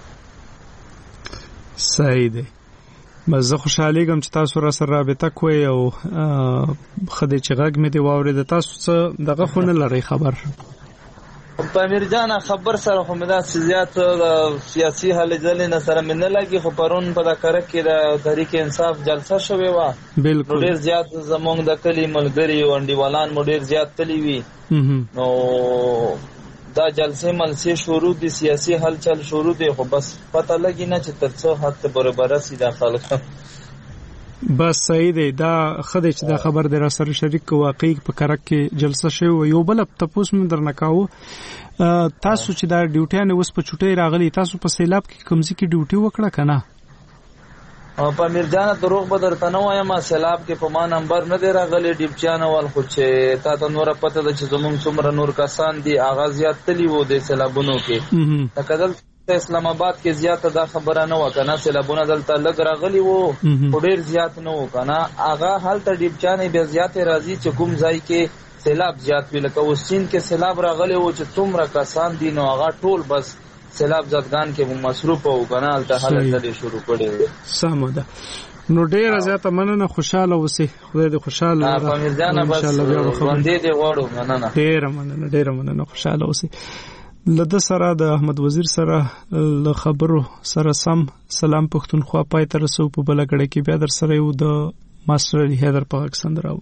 صحیح دی. بس زه خوشحالیږم چې تاسو را سره رابطه کوئ او ښه دی چې غږ مې دې واورېده. تاسو څه دغه خو نه لرئ خبر؟ پامیر جان خبر سره خو مې داسې زیات د سیاسي هلې ځلې نه سره مې نه لګي خو پرون په د کرک کې د تحریک انصاف جلسه شوې وه. بالکل. نو ډېر زیات زموږ د کلي ملګري او انډیوالان مو ډېر زیات تللي وي. نو دا جلسې ملسې شروع دي سیاسي هلچل شروع دی خو بس پته لګي نه چې تر څو حد ته برابر رسي دا خلک. بس صحیح دی. دا خدای چې دا خبر دی را سره شریک واقعي په کرک کې جلسه شوی. یو بل تپوس مې درنه کاوه تاسو چې دا ډیوټیانه اوس په چټي راغلي تاسو په سیلاب کې کوم ځای کې ډیوټي وکړه کنه؟ او پامیر جان دروغ به درته نه وایم سیلاب کې په ما نمبر نه دی راغلی ډیوټیانه ول خو چې تا ته نوره پته ده چې زمونږ څومره نور کسان دي هغه زیات تلي وو د سیلابونو کې. لکه دلته اسلام آباد کې زیاته دا خبره نه وه که نه سیلابونه دلته لږ راغلي وو خو ډېر زیات نه وو که نه هغه هلته ډیوټیانې بیا زیاتې راځي چې کوم ځای کې سیلاب زیات وي. لکه اوس چین کې سیلاب راغلی وو چې څومره کسان دي نو هغه ټول بس سیلاب زدگان کې مو مصروف او کنه الته حالت لري شروع کړي. سم ده. نو ډیره زیاته مننه خوشاله اوسئ. خدای دې خوشاله راوړي. پامیر جان بس باندې دې غواړو مننه. ډیره مننه ډیره مننه خوشاله اوسئ. لده سره د احمد وزیر سره ل خبرو سره سم سلام پښتونخوا پای ته رسو په بلګړې کې بیا در سره یو د ماستر علي حیدر پاکستان راو.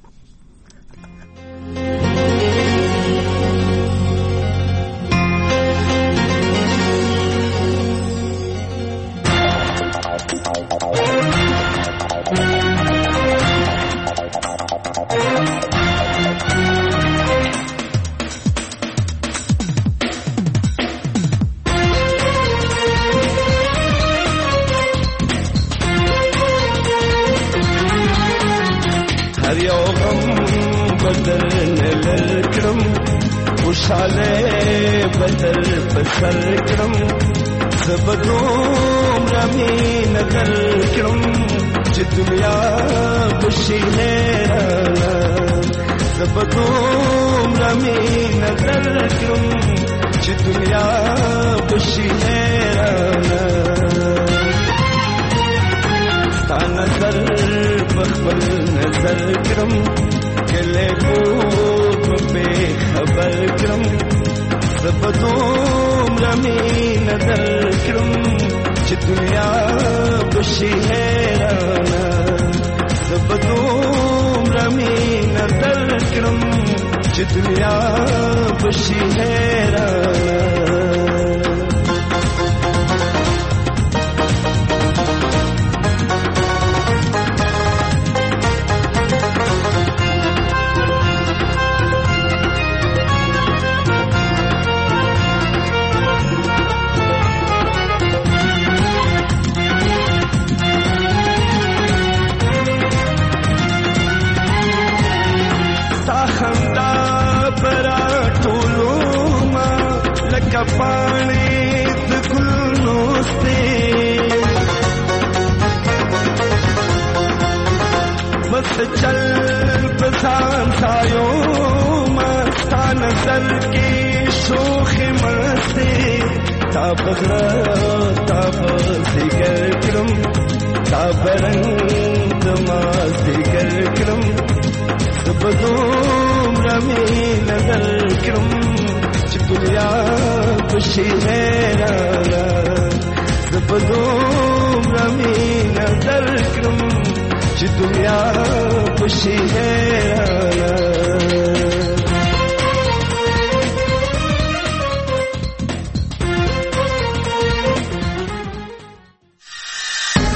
خوشاله بدل پسر کرم زبدوم رمی نگل کرم چې دنیا خوشی هرانا زبدوم رمی نگل کرم چې دنیا خوشی هرانا ستا نظر مخبل نظر کرم کله بود په خبر کرم زبدوم رمی نظر کرم چې دنیا خوشی هرانا زبدوم رمی نظر کرم چې دنیا بشي حیرانه पानी गुलनो से बस चल बसान सायो मस्ता नजर की शोख मस्ते ताबगरा ताब सिगर क्रम ताबरंग सिगर क्रम सबदोम रमी नजर क्रम दुनिया खुशी हैराना सबदोम रमी नजर क्रम दुनिया खुशी हैराना